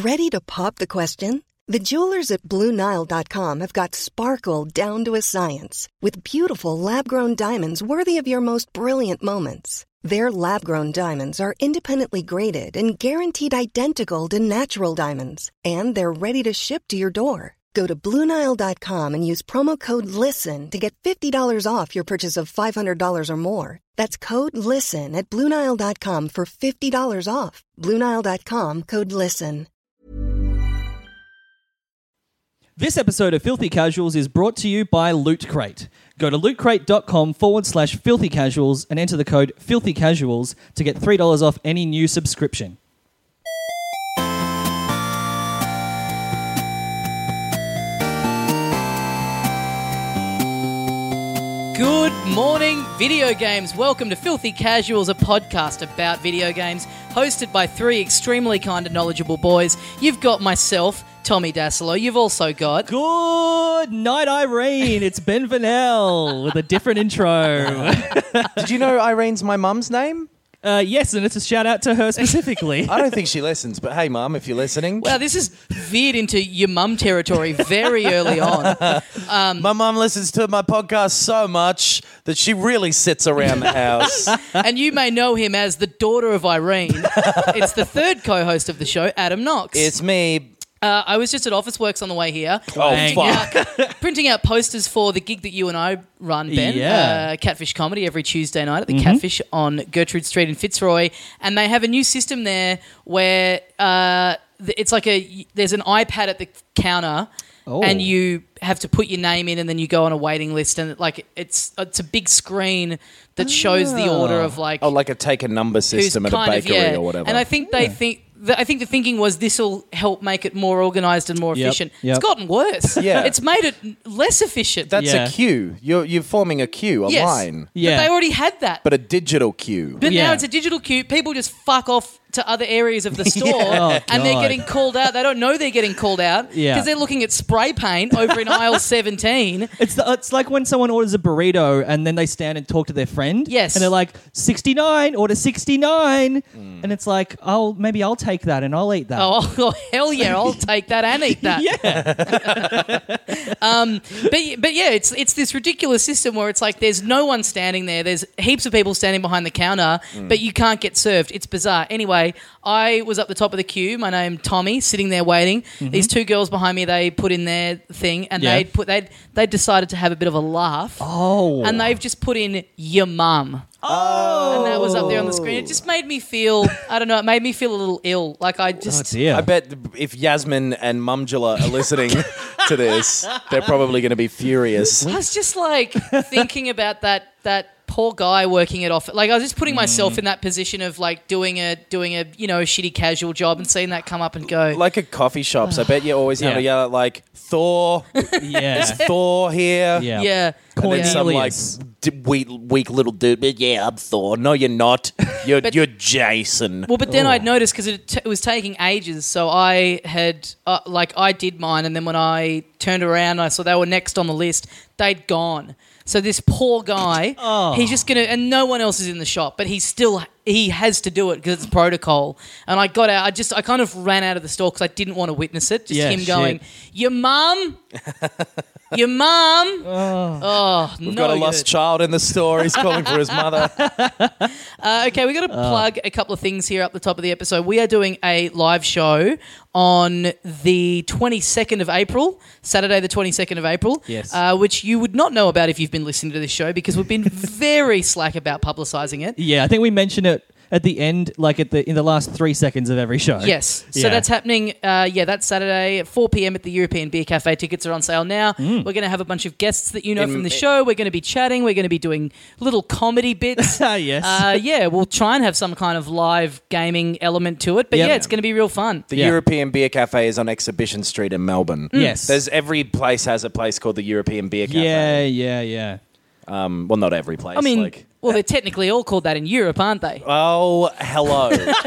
Ready to pop the question? The jewelers at BlueNile.com have got sparkle down to a science with beautiful lab-grown diamonds worthy of your most brilliant moments. Their lab-grown diamonds are independently graded and guaranteed identical to natural diamonds, and they're ready to ship to your door. Go to BlueNile.com and use promo code LISTEN to get $50 off your purchase of $500 or more. That's code LISTEN at BlueNile.com for $50 off. BlueNile.com, code LISTEN. This episode of Filthy Casuals is brought to you by Loot Crate. Go to lootcrate.com/Filthy Casuals and enter the code Filthy Casuals to get $3 off any new subscription. Good morning, video games. Welcome to Filthy Casuals, a podcast about video games, hosted by three extremely kind and knowledgeable boys. You've got myself, Tommy Dassolo. You've also got... Good night, Irene. It's Ben Vanel with a different intro. Did you know Irene's my mum's name? Yes, and it's a shout out to her specifically. I don't think she listens, but hey, Mum, if you're listening. Wow, this has veered into your mum territory very early on. My mum listens to my podcast so much that she really sits around the house. And you may know him as the daughter of Irene. It's the third co-host of the show, Adam Knox. It's me. I was just at Officeworks on the way here. Oh, fuck. Printing out posters for the gig that you and I run, Ben. Yeah. Catfish Comedy every Tuesday night at the Catfish on Gertrude Street in Fitzroy. And they have a new system there where it's like there's an iPad at the counter and you have to put your name in and then you go on a waiting list. And like it's a big screen that shows the order of like... Oh, like a take a number system at a bakery or whatever. And I think I think the thinking was this will help make it more organised and more efficient. Yep. It's gotten worse. Yeah. It's made it less efficient. That's a queue. You're forming a queue, a line. Yeah. But they already had that. But a digital queue. But Yeah. now it's a digital queue. People just fuck off to other areas of the store Oh, and they're God. getting called out. They don't know they're getting called out because Yeah. they're looking at spray paint over in aisle 17. It's like when someone orders a burrito and then they stand and talk to their friend. Yes. And they're like, 69, order 69. And it's like, maybe I'll take that and I'll eat that. Oh, hell yeah, I'll take that and eat that. Yeah. But yeah, it's this ridiculous system where it's like there's no one standing there. There's heaps of people standing behind the counter, but you can't get served. It's bizarre. Anyway, I was up the top of the queue. My name Tommy, sitting there waiting. These two girls behind me, they put in their thing and Yeah. they decided to have a bit of a laugh. Oh. And they've just put in your mum. Oh. And that was up there on the screen. It just made me feel, I don't know, it made me feel a little ill. Like I just... Oh, dear. I bet if Yasmin and Mumjula are listening to this, they're probably going to be furious. I was just like thinking about that poor guy working it off. Like I was just putting myself in that position of like doing a shitty casual job and seeing that come up and go. Like at coffee shops, I bet you always have to yell at like, Thor, Yeah. is Thor here? Yeah. Yeah. And then some like Cornelius. weak little dude. But yeah, I'm Thor. No, you're not. You're Jason. Well, but then I'd noticed because it was taking ages, so I had I did mine, and then when I turned around, I saw they were next on the list. They'd gone. So this poor guy, he's just gonna, and no one else is in the shop, but he has to do it because it's protocol. And I got out. I kind of ran out of the store because I didn't want to witness it. Just him going, "Your mum, your mum." Oh, We've got a lost child in the store. He's calling for his mother. Okay, we got to plug a couple of things here up the top of the episode. We are doing a live show on the 22nd of April, Saturday the 22nd of April, Yes. Which you would not know about if you've been listening to this show because we've been very slack about publicising it. Yeah, I think we mentioned it at the end, like in the last 3 seconds of every show. Yes. So Yeah. that's happening, that's Saturday at 4 p.m. at the European Beer Cafe. Tickets are on sale now. We're going to have a bunch of guests that you know from the show. We're going to be chatting. We're going to be doing little comedy bits. Yes. Yeah, we'll try and have some kind of live gaming element to it. But Yep. yeah, it's going to be real fun. The Yeah. European Beer Cafe is on Exhibition Street in Melbourne. Yes. There's every place has a place called the European Beer Cafe. Yeah. Well, not every place. I mean, like Well, they're technically all called that in Europe, aren't they? Oh, hello.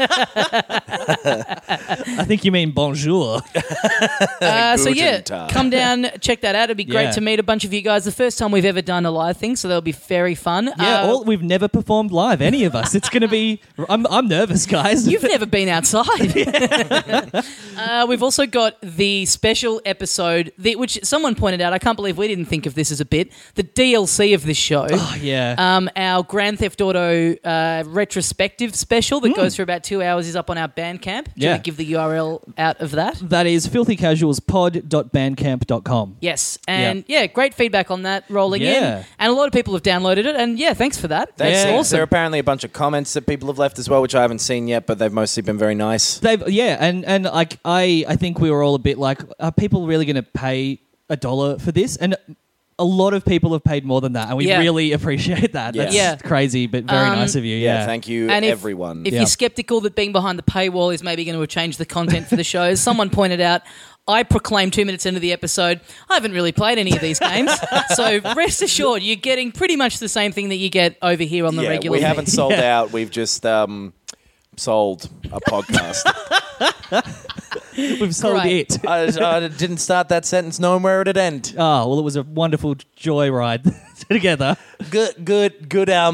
I think you mean bonjour. So yeah, Guten Tag. come down, check that out. It'd be great Yeah. to meet a bunch of you guys. The first time we've ever done a live thing, so that'll be very fun. Yeah, we've never performed live, any of us. It's going to be... I'm nervous, guys. You've never been outside. We've also got the special episode, which someone pointed out. I can't believe we didn't think of this as a bit. The DLC of this show. Oh, yeah. Our Grand Theft Auto retrospective special that goes for about 2 hours is up on our Bandcamp. Do you Yeah. want to give the URL out of that? That is filthycasualspod.bandcamp.com. Yes. And yeah, great feedback on that rolling in. Yeah. And a lot of people have downloaded it. And yeah, thanks for that. That's Yeah. awesome. There are apparently a bunch of comments that people have left as well, which I haven't seen yet, but they've mostly been very nice. And like I think we were all a bit like, are people really going to pay $1 for this? And a lot of people have paid more than that, and we Yeah. really appreciate that. Yeah. That's Yeah. crazy, but very nice of you. Yeah, thank you, And everyone. If Yeah. you're skeptical that being behind the paywall is maybe going to change the content for the show, as someone pointed out, I proclaimed 2 minutes into the episode, I haven't really played any of these games. So rest assured, you're getting pretty much the same thing that you get over here on the regular we feed. haven't sold out. We've just sold a podcast. We've sold Great. it. I didn't start that sentence knowing where it'd end. Oh, well, it was a wonderful joyride together. Good. Good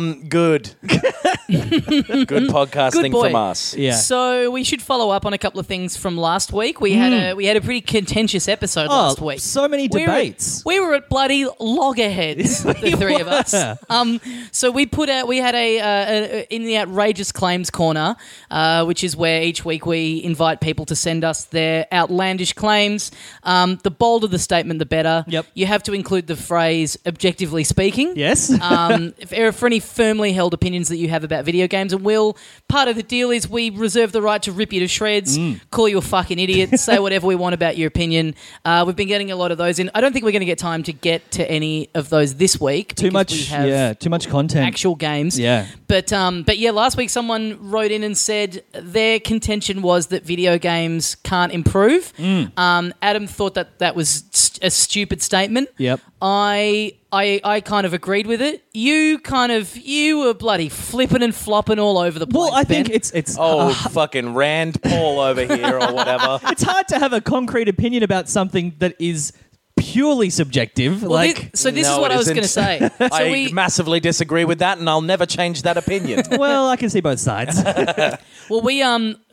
podcasting Good boy. from us. Yeah. So we should follow up on a couple of things from last week. We had a pretty contentious episode last week. So many debates. We were at bloody loggerheads, the three of us. So we had a in the outrageous claims corner, which is where each week we invite people to send us their outlandish claims. The bolder the statement, the better. Yep. You have to include the phrase "objectively speaking." Yes. For any firmly held opinions that you have about video games, and part of the deal is we reserve the right to rip you to shreds, call you a fucking idiot, say whatever we want about your opinion. We've been getting a lot of those in. I don't think we're going to get time to get to any of those this week. Too because we much. have Yeah. Too much content. actual games. Yeah. But yeah, last week someone wrote in and said their contention was that video games can't improve. Adam thought that was a stupid statement. Yep. I kind of agreed with it. You were bloody flipping and flopping all over the place. Well, I think Ben. it's Fucking Rand Paul over here or whatever. it's hard to have a concrete opinion about something that is purely subjective. Well, like, this is No, what it I was isn't. going to say. So I massively disagree with that, and I'll never change that opinion. well, I can see both sides. Well, we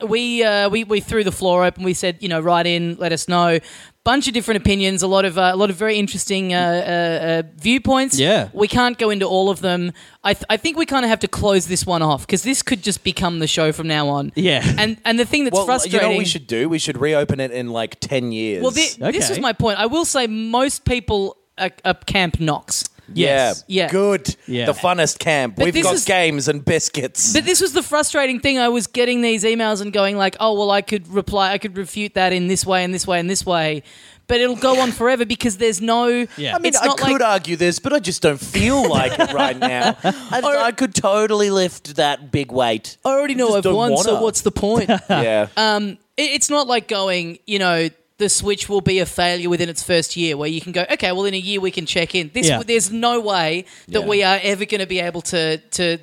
threw the floor open. We said, write in, let us know. Bunch of different opinions, a lot of very interesting viewpoints. Yeah. We can't go into all of them. I think we kind of have to close this one off because this could just become the show from now on. Yeah. And the thing that's Well, frustrating. you know what we should do? We should reopen it in like 10 years. Well, this Okay. was my point. I will say most people are Camp Knox. Yes. Yeah. Good. Yeah. The funnest camp. But We've this got is- games and biscuits. But this was the frustrating thing. I was getting these emails and going like, oh, well, I could refute that in this way and this way and this way. But it'll go on forever because there's no... Yeah. I mean, it's I not could like, argue this, but I just don't feel like it right now. I could totally lift that big weight. I already know just I've don't won, so wanna. what's the point? Yeah. It's not like going, the Switch will be a failure within its first year where you can go, okay, well, in a year we can check in. Yeah. There's no way that Yeah. we are ever going to be able to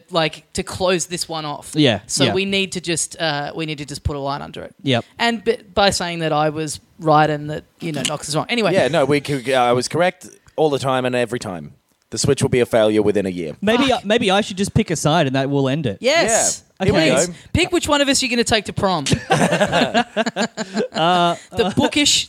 close this one off. Yeah. So Yeah. we need to just put a line under it. Yep. And by saying that I was right and that, Knox is wrong. Anyway. Yeah, no, I was correct all the time and every time. The Switch will be a failure within a year. Maybe I should just pick a side and that will end it. Yes. Yeah. Here we Please. go. Pick which one of us you're going to take to prom. The bookish,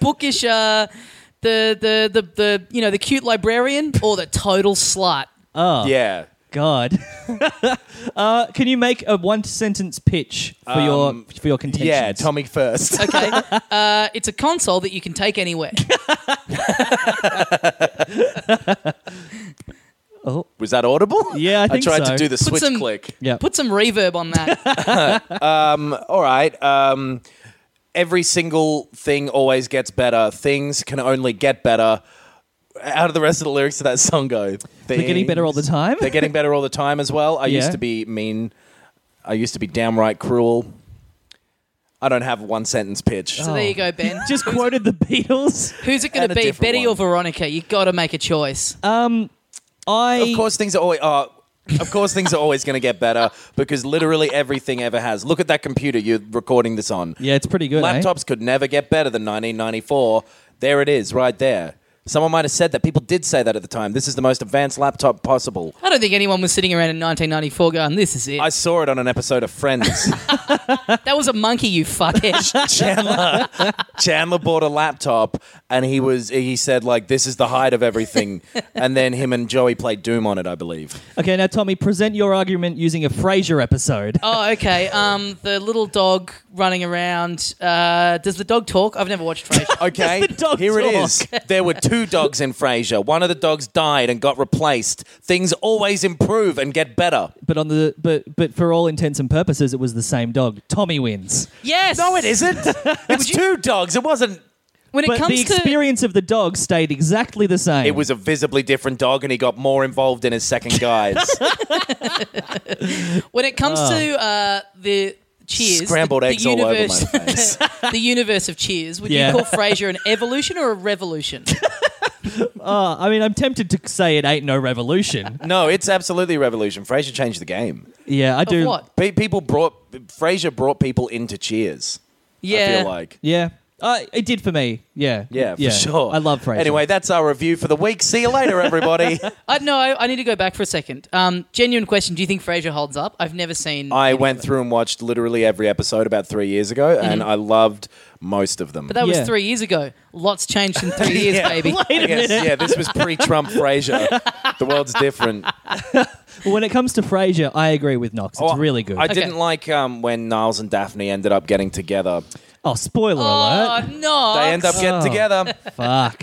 the cute librarian or the total slut. Oh. Yeah. God. Can you make a one-sentence pitch for your contentions? Yeah, Tommy first. Okay. It's a console that you can take anywhere. Oh. Was that audible? Yeah, I think tried so. to do the Put switch some- click. Yeah. Put some reverb on that. All right. Every single thing always gets better. Things can only get better. How do the rest of the lyrics to that song go? They're getting better all the time? They're getting better all the time as well. I Yeah. used to be mean. I used to be downright cruel. I don't have a one-sentence pitch. So there you go, Ben. Just quoted the Beatles. Who's it going And to a be, different Betty one. or Veronica? You got to make a choice. Of course, things are always... Of course, things are always going to get better because literally everything ever has. Look at that computer you're recording this on. Yeah, it's pretty good. Laptops could never get better than 1994. There it is, right there. Someone might have said that. People did say that at the time. This is the most advanced laptop possible. I don't think anyone was sitting around in 1994 going, "This is it." I saw it on an episode of Friends. That was a monkey, you fuckhead. Chandler bought a laptop and he said, like, this is the height of everything. And then him and Joey played Doom on it, I believe. Okay, now Tommy, present your argument using a Frasier episode. Oh, okay. The little dog running around. Does the dog talk? I've never watched Frasier. Okay, Does the dog here it talk? is. There were 2 dogs in Frasier. One of the dogs died and got replaced. Things always improve and get better. But for all intents and purposes, it was the same dog. Tommy wins. Yes. No, it isn't. It's 2 dogs. It wasn't. When it But comes the to experience of the dog stayed exactly the same. It was a visibly different dog, and he got more involved in his second guys. when it comes to the Cheers, Scrambled the eggs all over my universe, face. the universe of Cheers. Would Yeah. you call Frasier an evolution or a revolution? I mean, I'm tempted to say it ain't no revolution. No, it's absolutely a revolution. Frasier changed the game. Yeah, I do. Of what? Frasier brought people into Cheers. Yeah. I feel like. Yeah, it did for me. Yeah, Yeah, for sure. I love Frasier. Anyway, that's our review for the week. See you later, everybody. I need to go back for a second. Genuine question: do you think Frasier holds up? I've never seen. I any went of it. through and watched literally every episode about 3 years ago, and I loved most of them. But that Yeah. was 3 years ago. Lots changed in 3 years, Yeah. baby. Wait a minute. Yeah, this was pre-Trump Frasier. The world's different. When it comes to Frasier, I agree with Knox. It's really good. I didn't like when Niles and Daphne ended up getting together. Oh, spoiler Oh alert! no! They end up getting together. Fuck.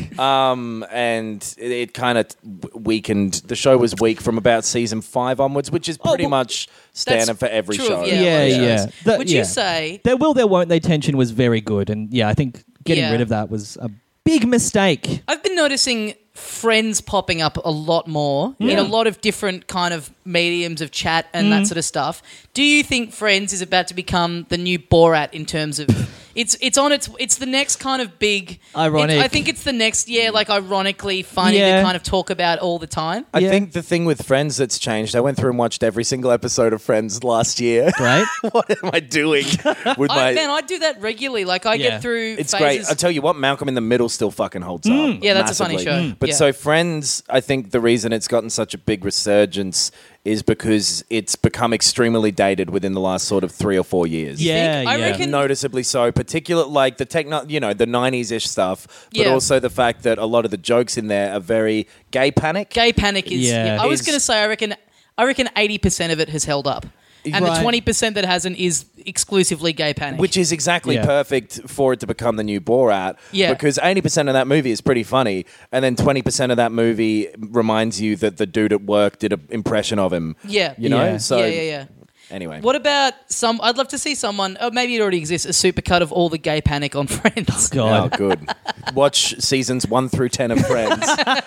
And it kind of weakened. The show was weak from about season 5 onwards, which is pretty well, much standard for every true show. of- Yeah, a lot of yeah. shows. That- Would yeah. you say? Their will, their won't, they tension was very good, and yeah, I think getting Yeah. rid of that was a big mistake. I've been noticing Friends popping up a lot more in a lot of different kind of mediums of chat and that sort of stuff. Do you think Friends is about to become the new Borat in terms of it's the next kind of big Ironic. I think it's the next like ironically funny Yeah. to kind of talk about all the time. I Yeah. think the thing with Friends that's changed, I went through and watched every single episode of Friends last year. Right? What am I doing with my... I do that regularly. Like I Yeah. get through It's phases. great. I tell you what, Malcolm in the Middle still fucking holds up. Yeah, that's a funny massively. show. But Yeah. so Friends, I think the reason it's gotten such a big resurgence is because it's become extremely dated within the last sort of 3 or 4 years. Yeah, I yeah. reckon- Noticeably so, particularly like the the 90s-ish stuff, but Yeah. also the fact that a lot of the jokes in there are very gay panic. Gay panic is. Yeah. I was Is- going to say I reckon 80% of it has held up. And Right. the 20% that hasn't is exclusively gay panic. Which is exactly Yeah. perfect for it to become the new Borat. Yeah. Because 80% of that movie is pretty funny, and then 20% of that movie reminds you that the dude at work did an impression of him. Yeah. You know? Yeah. So yeah. anyway. What about I'd love to see someone, maybe it already exists, a supercut of all the gay panic on Friends. Oh, God. good. Watch seasons 1 through 10 of Friends.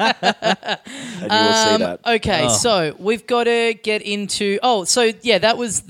And you will see that. Okay, so we've got to get into. That was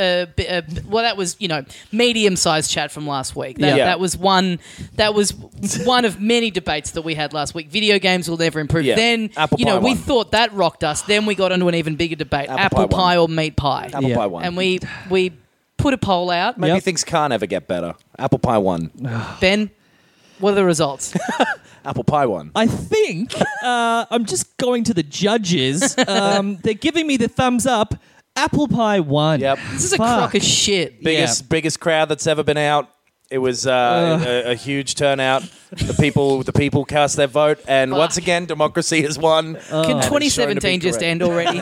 that was medium-sized chat from last week. Yeah. That was one. That was one of many debates that we had last week. Video games will never improve. Yeah. Then Apple pie we won. thought that rocked us. Then we got into an even bigger debate: Apple apple pie pie won. or meat pie. Apple Yeah. pie won. And we put a poll out. Maybe Yep. things can't ever get better. Apple pie won. Ben, what are the results? Apple pie won. I think I'm just going to the judges. They're giving me the thumbs up. Apple pie won. Yep. This is a Fuck. crock of shit. Biggest crowd that's ever been out. It was a huge turnout. The people cast their vote, and once again, democracy has won. Can And it's shown to be 2017 just correct. end already?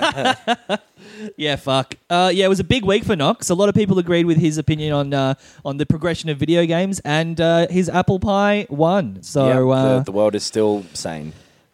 Yeah, fuck. It was a big week for Knox. A lot of people agreed with his opinion on the progression of video games, and his apple pie won. So Yep, the world is still sane.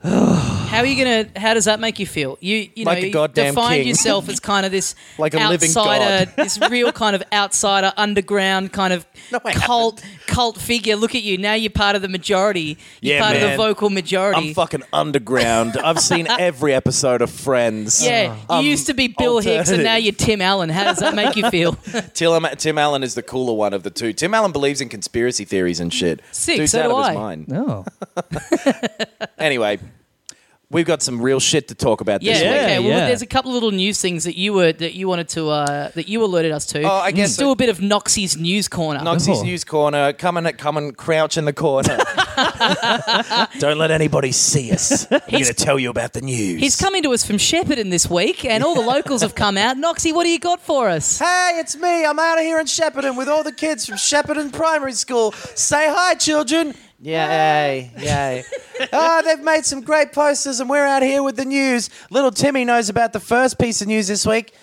How does that make you feel? You Like a you goddamn defined king. yourself as kind of this Like a living outsider, god. this real kind of outsider, underground kind of I cult figure. Look at you now. You're part of the majority. You're Yeah, part of the man. vocal majority. I'm fucking underground. I've seen every episode of Friends. yeah, you used to be Bill Hicks, and now you're Tim Allen. How does that make you feel? Tim Allen is the cooler one of the two. Tim Allen believes in conspiracy theories and shit. Sick, Dude's so out do of I. his mind. No. Anyway, We've got some real shit to talk about Yeah, this week. okay. Well, yeah. there's a couple of little news things that you wanted to that you alerted us to. Oh, I guess Let's do a bit of Noxie's news corner. Noxie's Oh. News Corner. Come and crouch in the corner. Don't let anybody see us. We're going to tell you about the news. He's coming to us from Shepparton this week, and all the locals have come out. Noxie, what do you got for us? Hey, it's me. I'm out of here in Shepparton with all the kids from Shepparton Primary School. Say hi, children. Yay, yay. Oh, they've made some great posters and we're out here with the news. Little Timmy knows about the first piece of news this week.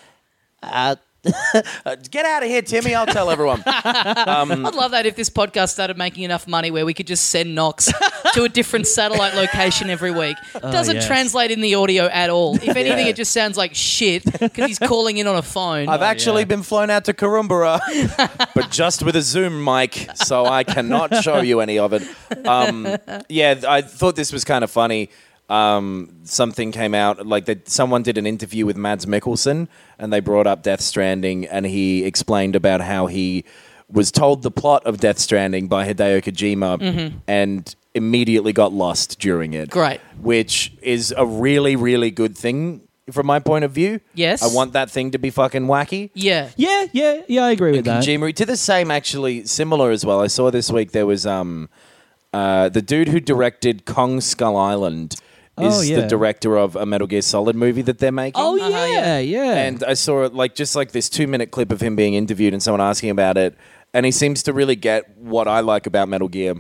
Get out of here, Timmy. I'll tell everyone. I'd love that if this podcast started making enough money where we could just send Nox to a different satellite location every week. It doesn't yes. translate in the audio at all. If anything, it just sounds like shit because he's calling in on a phone. I've actually been flown out to Koorumbara, but just with a Zoom mic, so I cannot show you any of it. I thought this was kind of funny. Something came out, like that someone did an interview with Mads Mikkelsen and they brought up Death Stranding and he explained about how he was told the plot of Death Stranding by Hideo Kojima and immediately got lost during it. Great. Which is a really, really good thing from my point of view. Yes. I want that thing to be fucking wacky. Yeah. Yeah, I agree with that. Kojima, to the same, actually, similar as well. I saw this week there was the dude who directed Kong Skull Island is the director of a Metal Gear Solid movie that they're making. Oh, yeah. And I saw this 2-minute clip of him being interviewed and someone asking about it. And he seems to really get what I like about Metal Gear.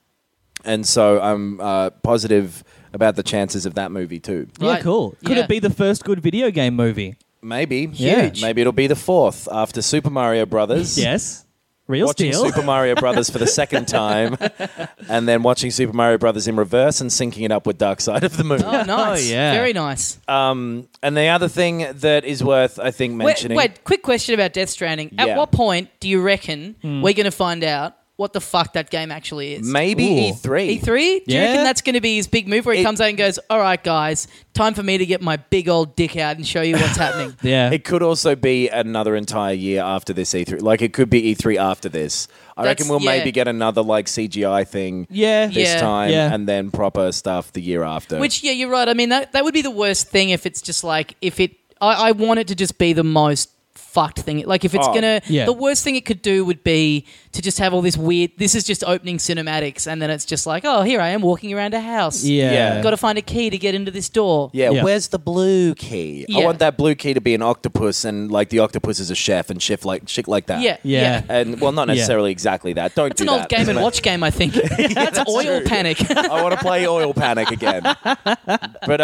And so I'm positive about the chances of that movie too. Yeah, Right. cool. Could Yeah. it be the first good video game movie? Maybe. Huge. Maybe it'll be the fourth after Super Mario Brothers. Yes. Real Watching steel. Super Mario Brothers for the second time, and then watching Super Mario Brothers in reverse and syncing it up with Dark Side of the Moon. Oh, nice. yeah. Very nice. And the other thing that is worth, I think, mentioning. Wait, quick question about Death Stranding. At Yeah. what point do you reckon we're going to find out what the fuck that game actually is? Maybe Ooh. E3. E3? Do you Yeah. reckon that's going to be his big move where he It- comes out and goes, all right, guys, time for me to get my big old dick out and show you what's happening? Yeah. It could also be another entire year after this E3. Like, it could be E3 after this. I reckon we'll maybe get another, CGI thing Yeah. this Yeah. time, Yeah. and then proper stuff the year after. Which, yeah, you're right. I mean, that would be the worst thing if it's just I want it to just be the most fucked thing. Like, if it's the worst thing it could do would be to just have all this weird, this is just opening cinematics, and then it's just like, oh, here I am walking around a house. Yeah. Got to find a key to get into this door. Yeah, Yeah. where's the blue key? I Yeah. want that blue key to be an octopus, and the octopus is a chef and shit like that. Yeah. Yeah. And not necessarily exactly that. Don't That's do an old that. Game and Watch game, I think. That's Oil true. Panic. I want to play Oil Panic again. But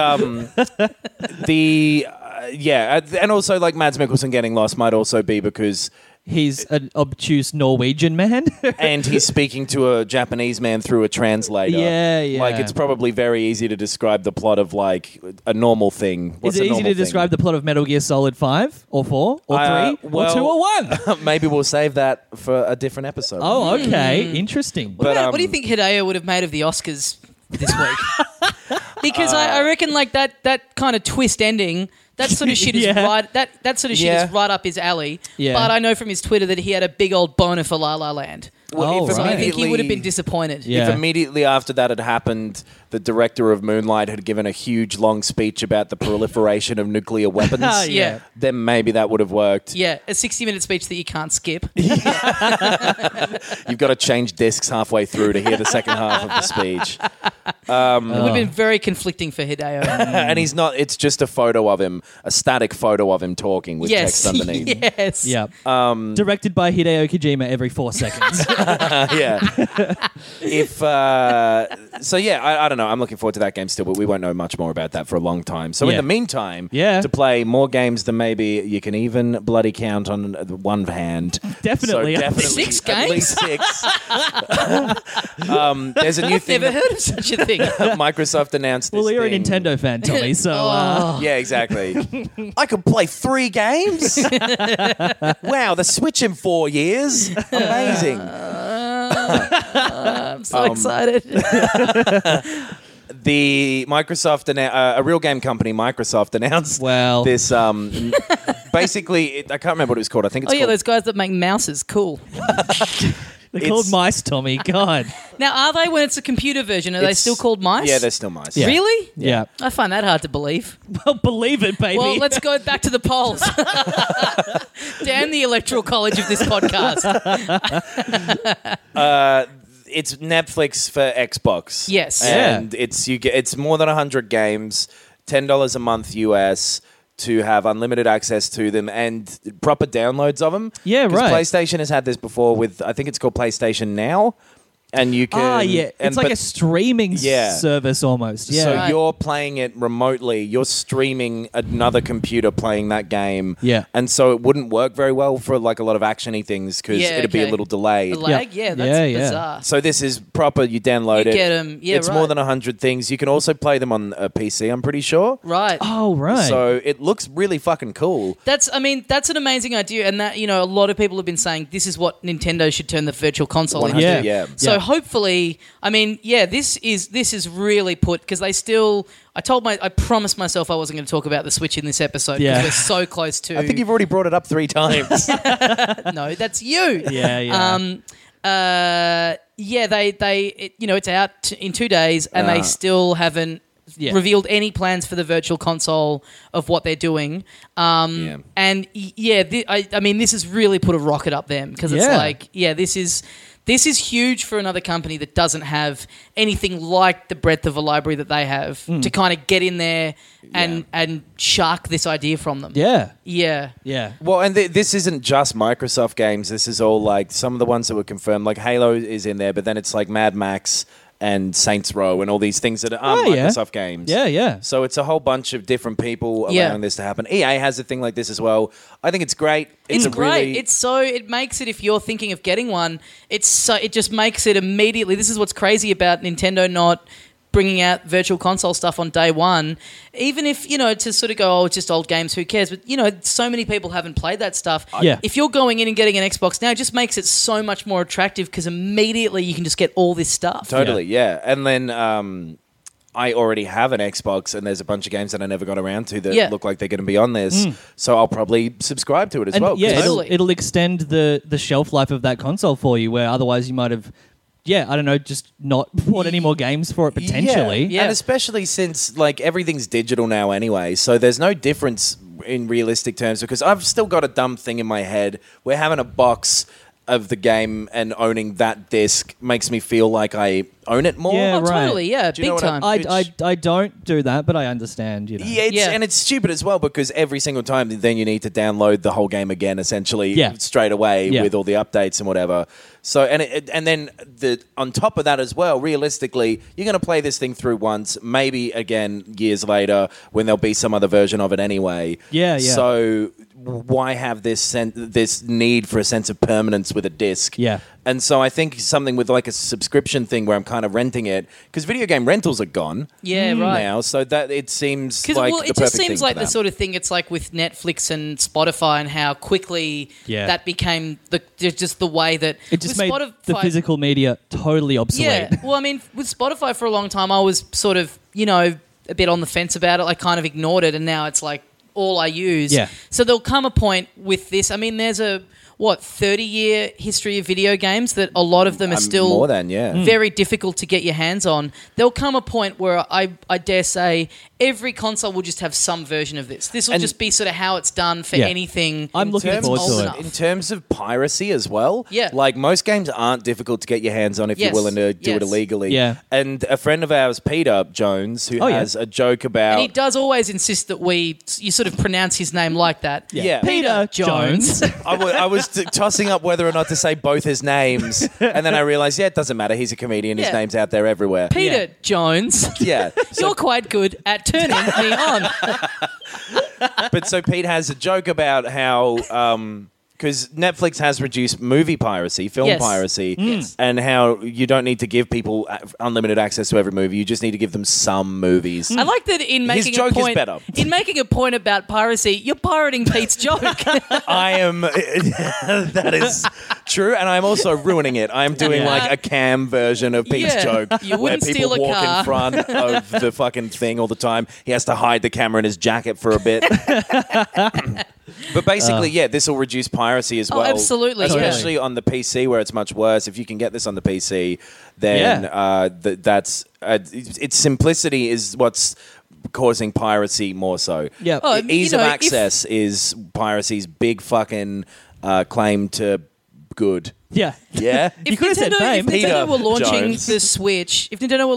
and also Mads Mikkelsen getting lost might also be because He's an obtuse Norwegian man. and he's speaking to a Japanese man through a translator. Yeah, yeah. It's probably very easy to describe the plot of a normal thing. What's Is a it easy normal to thing? describe the plot of Metal Gear Solid 5 or 4 or 3 or 2 or 1? Maybe we'll save that for a different episode. Oh, okay. Interesting. But, What do you think Hideo would have made of the Oscars this week? Because I reckon that kind of twist ending, that sort of shit is Yeah. right. That sort of shit is right up his alley. Yeah. But I know from his Twitter that he had a big old boner for La La Land. Oh, So I right. think he would have been disappointed. Yeah. If immediately after that had happened, the director of Moonlight had given a huge long speech about the proliferation of nuclear weapons, Yeah. then maybe that would have worked. Yeah, a 60-minute speech that you can't skip. You've got to change discs halfway through to hear the second half of the speech. It would have been very conflicting for Hideo. And he's not, it's just a photo of him, a static photo of him talking with Yes. text underneath. Yes. Yeah. Directed by Hideo Kojima every 4 seconds. Yeah. I don't know. I'm looking forward to that game still, but we won't know much more about that for a long time. So in Yeah. the meantime, Yeah. to play more games than maybe you can even bloody count on one hand. Definitely. So definitely 6 at games? least 6. There's a new thing Never that heard of such a thing. Microsoft announced this Well, you're a thing. Nintendo fan, Tommy, so... Yeah, exactly. I could play 3 games? Wow, the Switch in 4 years? Amazing. I'm so excited. The Microsoft, a real game company, Microsoft, announced Well. this. Basically, I can't remember what it was called. I think it's Oh, yeah, called. those guys that make mouses. Cool. They're called mice, Tommy. God. Now, are they when it's a computer version? Are they It's- still called mice? Yeah, they're still mice. Yeah. Really? Yeah. I find that hard to believe. Well, believe it, baby. Well, let's go back to the polls. Damn the electoral college of this podcast. It's Netflix for Xbox. Yes. And it's more than 100 games, $10 a month US to have unlimited access to them and proper downloads of them. Yeah, 'Cause right. PlayStation has had this before with, I think it's called PlayStation Now. And you can... yeah. It's like a streaming Yeah. service almost. Yeah. So Right. you're playing it remotely. You're streaming another computer playing that game. Yeah. And so it wouldn't work very well for like a lot of actiony things because Yeah, it'd be a okay. little delayed. The lag? Yeah. Yeah, that's Yeah, yeah. bizarre. So this is proper. You download You it. get 'em. Yeah, it's more right. than 100 things. You can also play them on a PC, I'm pretty sure. Right. Oh, right. So it looks really fucking cool. That's an amazing idea, and that, a lot of people have been saying this is what Nintendo should turn the virtual console into. 100, yeah. So Yeah. hopefully, this is really put, because I promised myself I wasn't going to talk about the Switch in this episode because Yeah. we're so close to. I think you've already brought it up 3 times. No, that's you. Yeah, yeah. It's out in 2 days, and they still haven't Yeah. revealed any plans for the virtual console of what they're doing. Yeah. And this has really put a rocket up them, because it's Yeah. like, this is huge for another company that doesn't have anything like the breadth of a library that they have to kind of get in there and shark this idea from them. yeah. Yeah. Yeah. Well, and this isn't just Microsoft games. This is all like some of the ones that were confirmed. Like Halo is in there, but then it's like Mad Max and Saints Row and all these things that are yeah. Microsoft games. Yeah, yeah. So it's a whole bunch of different people Yeah. allowing this to happen. EA has a thing like this as well. I think it's great. It's a great. Really, It makes it, if you're thinking of getting one, it just makes it immediately. This is what's crazy about Nintendo not bringing out virtual console stuff on day one. Even if, to sort of go, it's just old games, who cares? But, so many people haven't played that stuff. Yeah. If you're going in and getting an Xbox now, it just makes it so much more attractive, because immediately you can just get all this stuff. Totally, yeah. And then I already have an Xbox, and there's a bunch of games that I never got around to that Yeah. look like they're going to be on this. So I'll probably subscribe to it as And well. 'cause yeah, Totally. it'll extend the shelf life of that console for you, where otherwise you might have, I don't know, just not bought any more games for it potentially. Yeah. And especially since like everything's digital now anyway, so there's no difference in realistic terms, because I've still got a dumb thing in my head where having a box of the game and owning that disc makes me feel like I own it more. Yeah, Oh, right. totally, yeah, Do you know big what time. I don't do that, but I understand, Yeah, Yeah. and it's stupid as well, because every single time then you need to download the whole game again, essentially, Yeah. straight away Yeah. with all the updates and whatever. So and then on top of that as well, realistically, you're going to play this thing through once, maybe again years later when there'll be some other version of it anyway. Yeah, yeah. So why have this need for a sense of permanence with a disc? Yeah. And so I think something with like a subscription thing where I'm kind of renting it, because video game rentals are gone Yeah, right. now, so that it seems Because like it the just perfect seems thing like for the that. sort of thing it's like with Netflix and Spotify, and how quickly Yeah. that became just the way that It just with made the Spotify- physical media totally obsolete. Yeah, well, I mean, with Spotify for a long time, I was sort of a bit on the fence about it. I kind of ignored it, and now it's like all I use. Yeah. So there'll come a point with this. I mean, there's a 30-year history of video games that a lot of them are still more than, yeah. very difficult to get your hands on. There'll come a point where I dare say every console will just have some version of this. This will And- just be sort of how it's done for Yeah. anything. I'm looking that's forward to old it. enough. In terms of piracy as well, Yeah. like most games aren't difficult to get your hands on if Yes, you're willing to do it yes. illegally. Yeah. And a friend of ours, Peter Jones, who Oh, yeah. has a joke about... And he does always insist that you sort of pronounce his name like that. Yeah. Peter Jones. I was tossing up whether or not to say both his names, and then I realized, it doesn't matter. He's a comedian. His Yeah. name's out there everywhere. Peter Yeah. Jones. Yeah. You're quite good at turning me on. But so Pete has a joke about how because Netflix has reduced movie piracy, film Yes. piracy, Yes. and how you don't need to give people unlimited access to every movie. You just need to give them some movies. I like that in making joke a is point. better. In making a point about piracy, you're pirating Pete's joke. I am. That is true, and I'm also ruining it. I'm doing Yeah. like a cam version of Pete's Yeah. joke, You where wouldn't people steal a walk car. in front of the fucking thing all the time. He has to hide the camera in his jacket for a bit. But basically, this will reduce piracy as well. absolutely, yeah. Especially on the PC where it's much worse. If you can get this on the PC, then that's its simplicity is what's causing piracy more so. Yeah. Oh, Ease of access is piracy's big fucking claim to good. Yeah. Yeah. If You could have said Nintendo, fame. if Nintendo Peter were launching Jones. the Switch,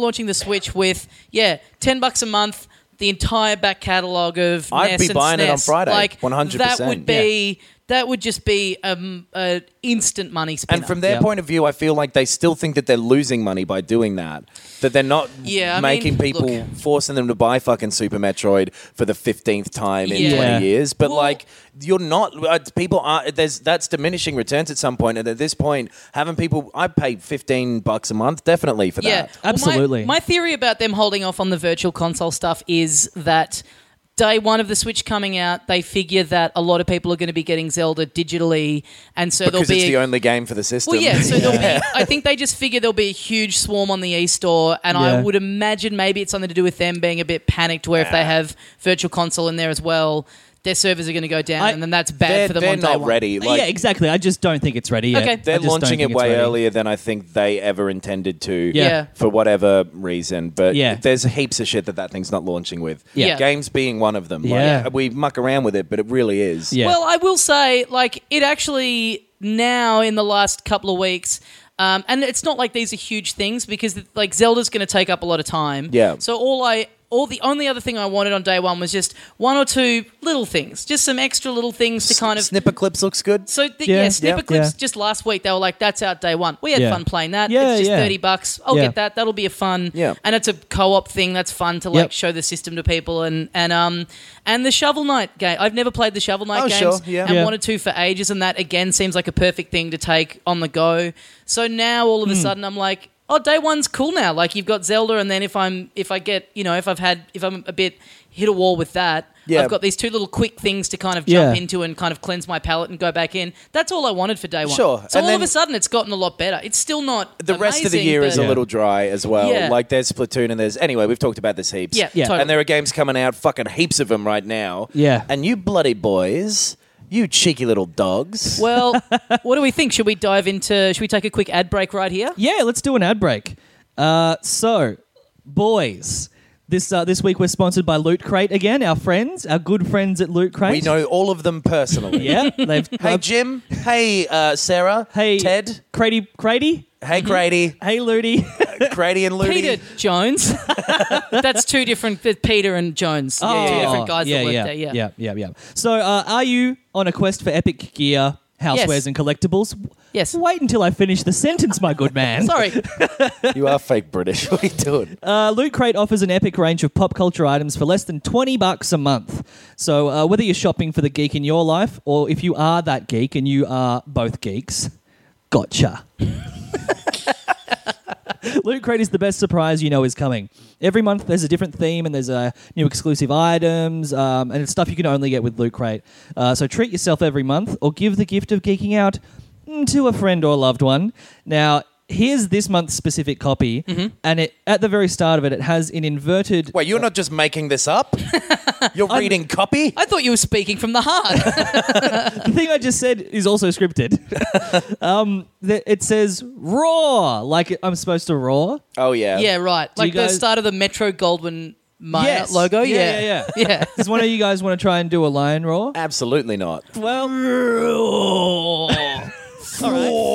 with $10 a month, the entire back catalogue of I'd NES be and buying it on SNES, Friday, like 100%. that would just be an instant money spinner. And from their point of view, I feel like they still think that they're losing money by doing that. That they're not making people, forcing them to buy fucking Super Metroid for the 15th time in 20 years. But you're not, people are, that's diminishing returns at some point. And at this point, having people, I pay $15 a month definitely for that. Well, Absolutely. my theory about them holding off on the virtual console stuff is that day one of the Switch coming out, they figure that a lot of people are going to be getting Zelda digitally, and so Because there'll be it's the only game for the system. Well, yeah, so there'll be. I think they just figure there'll be a huge swarm on the eStore, and I would imagine maybe it's something to do with them being a bit panicked, where if they have Virtual Console in there as well, their servers are going to go down, and then that's bad for them They're on day not one. ready. yeah, exactly. I just don't think it's ready yet. Okay. I They're just don't launching think it it's way ready. earlier than I think they ever intended to. Yeah. For whatever reason, but Yeah. there's heaps of shit that thing's not launching with. Yeah. Games being one of them. Yeah. Like, we muck around with it, but it really is. Yeah. Well, I will say, like, it actually now in the last couple of weeks. And it's not like these are huge things because, like, Zelda's going to take up a lot of time. Yeah. So the only other thing I wanted on day one was just one or two little things, just some extra little things to kind of. Snipper Clips looks good. So Snipper Clips just last week they were like, that's out day one. We had fun playing that. Yeah, it's just yeah. $30. I'll get that. That'll be a fun. Yeah. And it's a co-op thing that's fun to like show the system to people and the Shovel Knight game. I've never played the Shovel Knight games sure, yeah. and Yeah. wanted to for ages, and that again seems like a perfect thing to take on the go. So now all of a sudden I'm like, oh, day one's cool now. Like you've got Zelda, and then if I'm a bit hit a wall with that, Yeah. I've got these two little quick things to kind of jump into and kind of cleanse my palate and go back in. That's all I wanted for day one. Sure. So And all of then a sudden it's gotten a lot better. It's still not The rest of the amazing, year is but- a little dry as well. Yeah. Like there's Splatoon and there's... Anyway, we've talked about this heaps. Yeah, totally. And there are games coming out, fucking heaps of them right now. Yeah. And you bloody boys, you cheeky little dogs. Well, what do we think? Should we take a quick ad break right here? Yeah, let's do an ad break. So, boys, this week we're sponsored by Loot Crate again. Our good friends at Loot Crate. We know all of them personally. Yeah, they've. Hey, Jim. Hey, Sarah. Hey, Ted. Crady. Hey, Grady. Hey, Ludi. Grady and Ludi. Peter Jones. That's two different. Peter and Jones. Two different guys that work there. Yeah. So, are you on a quest for epic gear, housewares, Yes. and collectibles? Yes. Wait until I finish the sentence, my good man. Sorry. You are fake British. What are you doing? Loot Crate offers an epic range of pop culture items for less than $20 a month. So whether you're shopping for the geek in your life or if you are that geek and you are both geeks, gotcha. Loot Crate is the best surprise you know is coming. Every month there's a different theme and there's new exclusive items and it's stuff you can only get with Loot Crate. So treat yourself every month or give the gift of geeking out to a friend or loved one. Now, here's this month's specific copy, and at the very start of it, it has an inverted... Wait, you're not just making this up? You're reading copy? I thought you were speaking from the heart. The thing I just said is also scripted. It says raw, like I'm supposed to roar. Oh, yeah. Yeah, right. Do Like you the guys- start of the Metro Goldwyn Mayer Yes. logo. Yeah. Yeah. Does one of you guys want to try and do a lion roar? Absolutely not. Well, all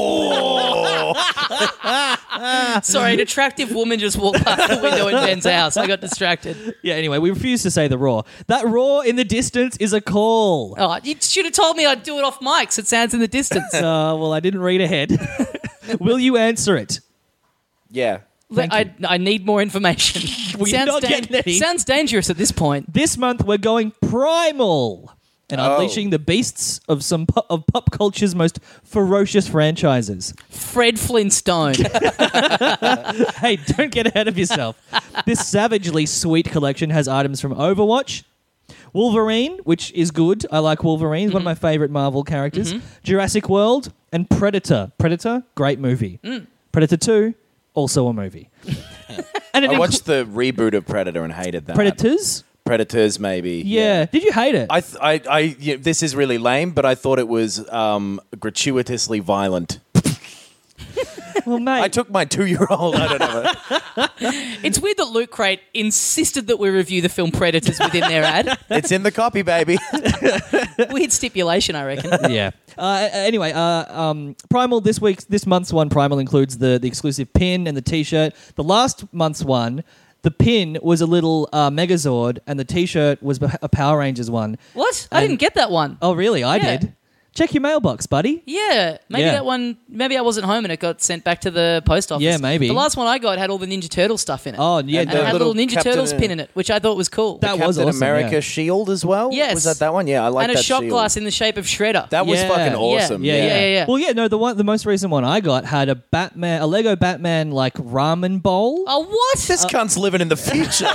right. Sorry, an attractive woman just walked past the window in Ben's house. I got distracted. Yeah, anyway, we refuse to say the roar. That roar in the distance is a call. Oh, you should have told me I'd do it off mic so it sounds in the distance. Well, I didn't read ahead. Will you answer it? Yeah. Thank I need more information. Well, you're not getting any. Sounds dangerous at this point. This month we're going primal and unleashing the beasts of some of pop culture's most ferocious franchises. Fred Flintstone. Hey, don't get ahead of yourself. This savagely sweet collection has items from Overwatch, Wolverine, which is good. I like Wolverine. He's one of my favorite Marvel characters. Jurassic World and Predator. Predator, great movie. Predator 2, also a movie. And I watched the reboot of Predator and hated that. Predators. Predators, maybe. Yeah. Did you hate it? This is really lame, but I thought it was gratuitously violent. well, mate. I took my 2-year-old. I don't know. It's weird that Loot Crate insisted that we review the film Predators within their ad. It's in the copy, baby. Weird stipulation, I reckon. yeah. Anyway, Primal this month's one, Primal includes the exclusive pin and the T-shirt. The last month's one, the pin was a little Megazord and the T-shirt was a Power Rangers one. What? I didn't get that one. Oh, really? I Yeah. did. Check your mailbox, buddy. Yeah, maybe Yeah. that one. Maybe I wasn't home and it got sent back to the post office. Yeah, maybe. The last one I got had all the Ninja Turtle stuff in it. Oh, yeah. and it had a little little Ninja Captain- Turtles pin in it, which I thought was cool. That was Captain awesome, America yeah. shield as well? Yes. Was that one? Yeah, I like and that a shot shield. glass in the shape of Shredder. That was Yeah. fucking Yeah. awesome. Yeah. Well, yeah, no, the most recent one I got had a Lego Batman like ramen bowl. Oh, what? This cunt's living in the future.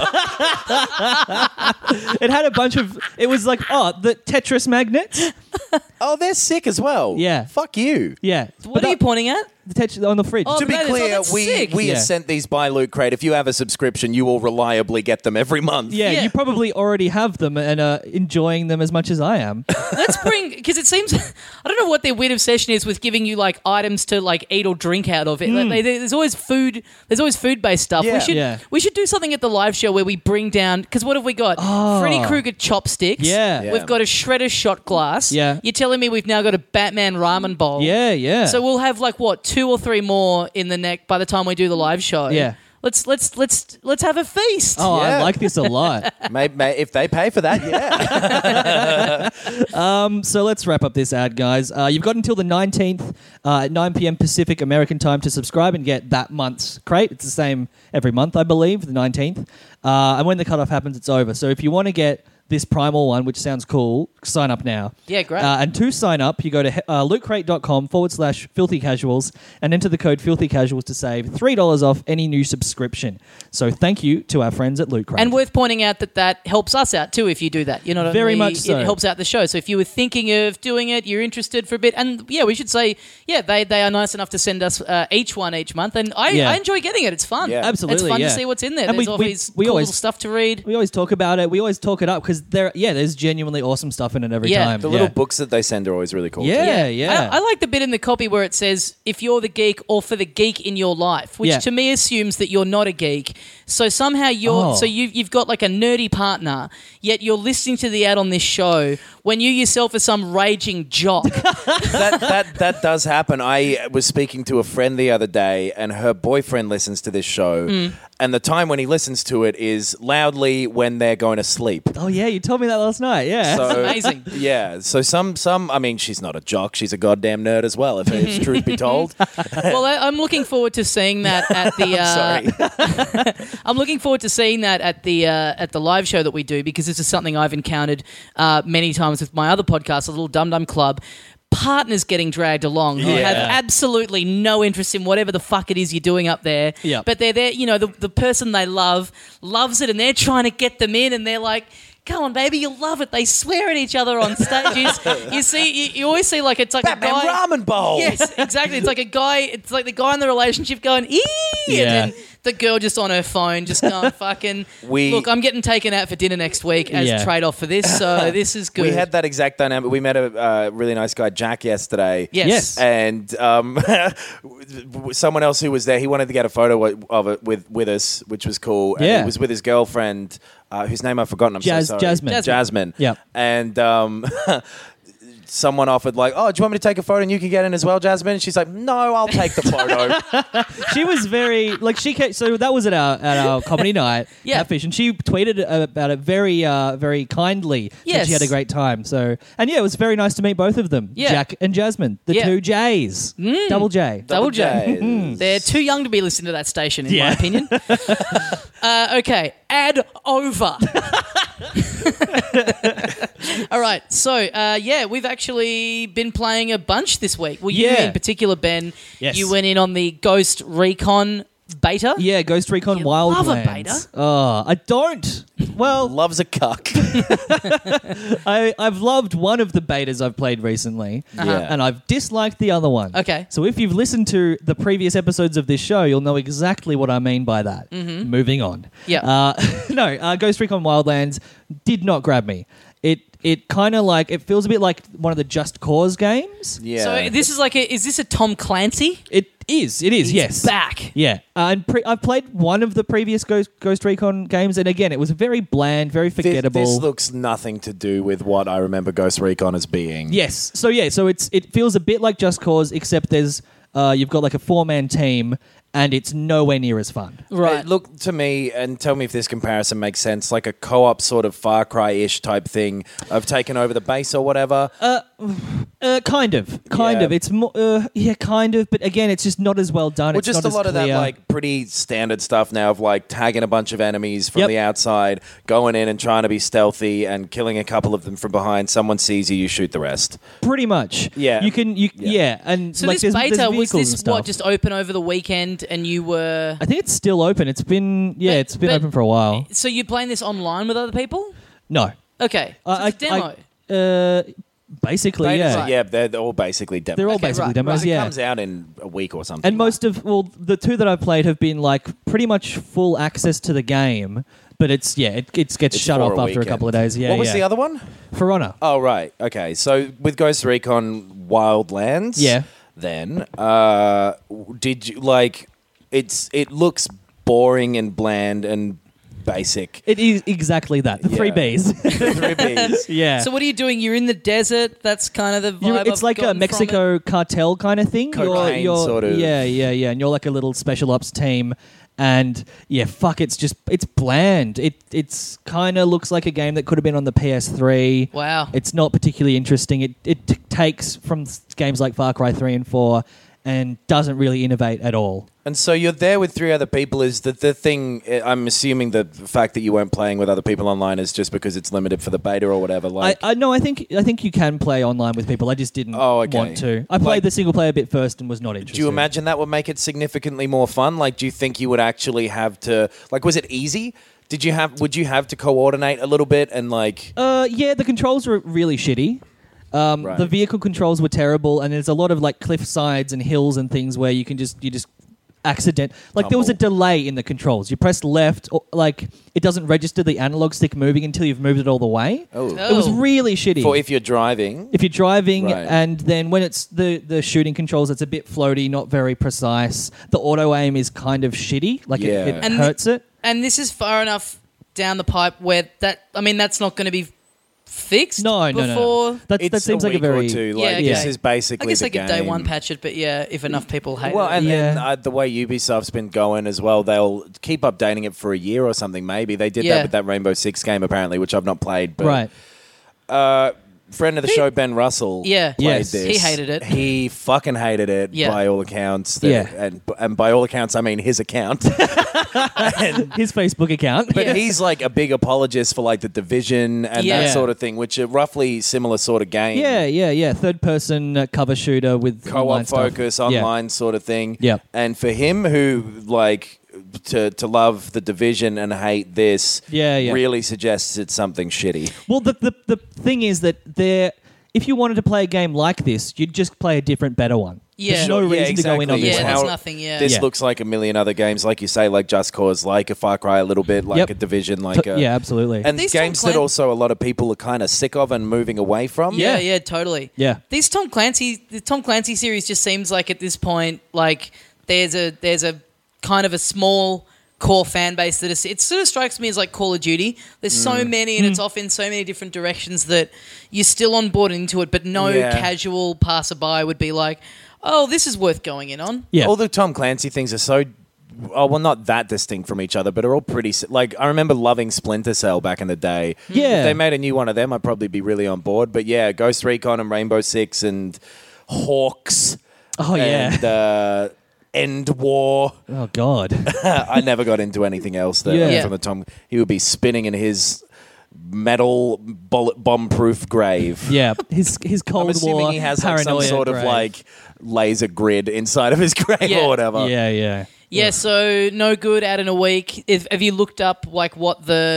It had a bunch of. It was like the Tetris magnets. Oh, they're sick as well. Yeah. Fuck you. Yeah. What are you pointing at? The Tetris on the fridge. Oh, To be that is- clear, that's we sick. are Yeah. sent these by Loot Crate. If you have a subscription, you will reliably get them every month. Yeah, Yeah. you probably already have them and are enjoying them as much as I am. Let's bring, because it seems, I don't know what their weird obsession is with giving you like items to like eat or drink out of it. Like, there's always food. There's always food-based stuff. Yeah. We should do something at the live show where we bring down, because what have we got? Freddy Krueger chopsticks. Yeah. Yeah. We've got a Shredder shot glass. Yeah. You're telling me we've now got a Batman ramen bowl. Yeah, yeah. So we'll have like what, 2 or 3 more in the neck by the time we do the live show. Yeah. Let's have a feast. Oh, I Yeah. like this a lot. Maybe, if they pay for that, yeah. So let's wrap up this ad, guys. You've got until the 19th at 9 p.m. Pacific American time to subscribe and get that month's crate. It's the same every month, I believe, the 19th. And when the cutoff happens, it's over. So if you want to get this Primal one, which sounds cool, sign up now. Yeah, great. And to sign up, you go to lootcrate.com/filthycasuals and enter the code filthycasuals to save $3 off any new subscription. So thank you to our friends at Loot Crate. And worth pointing out that helps us out too if you do that. You're not Very only, much so. It helps out the show. So if you were thinking of doing it, you're interested for a bit, and yeah, we should say, yeah, they are nice enough to send us each one each month, and I enjoy getting it. It's fun. Yeah. Absolutely, it's fun yeah. to see what's in there. And There's we always always- little stuff to read. We always talk about it. We always talk it up because there's genuinely awesome stuff in it every Yeah. time. The little books that they send are always really cool. Yeah, too. yeah. I like the bit in the copy where it says, if you're the geek or for the geek in your life, which Yeah. to me assumes that you're not a geek. So somehow you've got like a nerdy partner, yet you're listening to the ad on this show when you yourself are some raging jock. That does happen. I was speaking to a friend the other day, and her boyfriend listens to this show, and the time when he listens to it is loudly when they're going to sleep. Oh yeah, you told me that last night. Yeah. So, amazing. Yeah. So some. I mean, she's not a jock. She's a goddamn nerd as well. If truth be told. Well, I'm looking forward to seeing that at the. Sorry. I'm looking forward to seeing that at the live show that we do, because this is something I've encountered many times with my other podcast, a little Dum Dum Club. Partners getting dragged along who have absolutely no interest in whatever the fuck it is you're doing up there. Yep. But they're there, the person they loves it, and they're trying to get them in, and they're like, come on, baby, you'll love it. They swear at each other on stage. You always see like it's like Batman a guy. ramen bowl. Yes, exactly. It's like a guy. It's like the guy in the relationship going, "Ee," Yeah. and then the girl just on her phone, just going, "Fucking look, I'm getting taken out for dinner next week as a trade off for this, so this is good." We had that exact dynamic. We met a really nice guy, Jack, yesterday. Yes. And someone else who was there, he wanted to get a photo of it with us, which was cool. And Yeah. he was with his girlfriend, whose name I've forgotten. I'm so sorry. Jasmine. Jasmine. Yep. And someone offered like, oh, do you want me to take a photo and you can get in as well, Jasmine? And she's like, no, I'll take the photo. She was very so that was at our comedy night, Yeah. Catfish, and she tweeted about it very very kindly. Yes. Said she had a great time. So it was very nice to meet both of them, Yeah. Jack and Jasmine, the Yeah. two J's, Double J. Double J. J's. They're too young to be listening to that station, in my opinion. Okay, ad over. All right, so we've actually been playing a bunch this week. Well, you Yeah. in particular, Ben, Yes. you went in on the Ghost Recon beta. Yeah, Ghost Recon You Wildlands. love a beta. Oh, I don't. Well, Loves a cuck. I've loved one of the betas I've played recently, Yeah. and I've disliked the other one. Okay. So if you've listened to the previous episodes of this show, you'll know exactly what I mean by that. Moving on. Yeah. Ghost Recon Wildlands did not grab me. It kind of like, it feels a bit like one of the Just Cause games. Yeah. So this is is this a Tom Clancy? It is, He's yes. back. Yeah, and I've played one of the previous Ghost Recon games, and again, it was very bland, very forgettable. This looks nothing to do with what I remember Ghost Recon as being. Yes, so it feels a bit like Just Cause, except there's you've got like a 4-man team, and it's nowhere near as fun. Right. It looked to me, and tell me if this comparison makes sense, like a co-op sort of Far Cry-ish type thing of taking over the base or whatever. Kind of. Yeah. It's more, kind of. But again, it's just not as well done. Well, It's just not a as lot of that, clear. like, pretty standard stuff now of, like, tagging a bunch of enemies from Yep. the outside, going in and trying to be stealthy and killing a couple of them from behind. Someone sees you, you shoot the rest. Pretty much. Yeah. You can. And So like this there's beta, was vehicles and this stuff. just open over the weekend and you were... I think it's still open. It's been it's been but- open for a while. So you're playing this online with other people? No. Okay. So it's a demo. Basically, Betas yeah. are- yeah, they're all basically demos. They're all Okay, basically right, demos. Because it Yeah. comes out in a week or something. And most of the two that I've played have been like pretty much full access to the game, but it gets It's shut for off a after a weekend. couple of days. Yeah. What was yeah. the other one? For Honor. Oh, right. Okay. So with Ghost Recon Wildlands, Yeah. then, did you, like, it looks boring and bland and basic. It is exactly that. The three Yeah. Bs. 3 Bs. yeah. So what are you doing? You're in the desert. That's kind of the vibe. It's I've like a gotten from Mexico it. cartel kind of thing. Cocaine sort of. Yeah. And you're like a little special ops team. And yeah, fuck, it's bland. It's kind of looks like a game that could have been on the PS3. Wow. It's not particularly interesting. It takes from games like Far Cry 3 and 4 and doesn't really innovate at all. And so you're there with 3 other people. Is that the thing? I'm assuming the fact that you weren't playing with other people online is just because it's limited for the beta or whatever. Like, I think you can play online with people. I just didn't want to. I played Like- the single player bit first and was not interested. do you imagine that would make it significantly more fun? Like, do you think you would actually have to? Like, was it easy? Would you have to coordinate a little bit and like? Yeah, the controls were really shitty. Right. The vehicle controls were terrible, and there's a lot of like cliff sides and hills and things where you just accident. Like there was a Tumble. delay in the controls. You press left, or, like it doesn't register the analog stick moving until you've moved it all the way. Oh. It was really shitty. For if you're driving. If you're driving, Right. and then when it's the shooting controls, it's a bit floaty, not very precise. The auto aim is kind of shitty, like Yeah. it And hurts it. And this is far enough down the pipe where that's not going to be fixed No. before... That seems like a week very or two. Like, Yeah, okay. this is basically I guess the they could day game. one patch it, but yeah, if enough people hate Well, it. and then Yeah. the way Ubisoft's been going as well, they'll keep updating it for a year or something. Maybe they did Yeah. that with that Rainbow Six game, apparently, which I've not played. But, right. Friend of the show, Ben Russell, Yeah. played Yes. this. He hated it. He fucking hated it Yeah. by all accounts. Yeah. And by all accounts, I mean his account. His Facebook account. But he's like a big apologist for like the Division and Yeah. that sort of thing, which are roughly similar sort of game. Yeah. Third person cover shooter with Co-op online stuff. focus, Yeah. online sort of thing. Yep. And for him who like to love the Division and hate this Yeah. really suggests it's something shitty. Well, the thing is that if you wanted to play a game like this, you'd just play a different, better one. Yeah. There's no Sure, reason to go in on exactly. this Yeah, one. there's How- nothing, yeah. This Yeah. looks like a million other games, like you say, like Just Cause, like a Far Cry a little bit, like Yep. a Division, like a... Yeah, absolutely. And These games Tom that also a lot of people are kind of sick of and moving away from. Yeah, totally. Yeah. The Tom Clancy series just seems like at this point, like there's a kind of a small core fan base that is, it sort of strikes me as like Call of Duty. There's so many and it's off in so many different directions that you're still on board into it, but no Yeah. casual passerby would be like, oh, this is worth going in on. Yeah. All the Tom Clancy things are so... Oh, well, not that distinct from each other, but are all pretty... Like, I remember loving Splinter Cell back in the day. Yeah. If they made a new one of them, I'd probably be really on board. But yeah, Ghost Recon and Rainbow Six and Hawks. Oh, yeah. And End War. Oh, God. I never got into anything else that Yeah. from the Tom. He would be spinning in his metal bullet bomb-proof grave. Yeah. His I'm Cold assuming War he has like some paranoia sort of grave. like laser grid inside of his grave Yeah. or whatever. Yeah. Yeah, so no good out in a week. Have you looked up like what the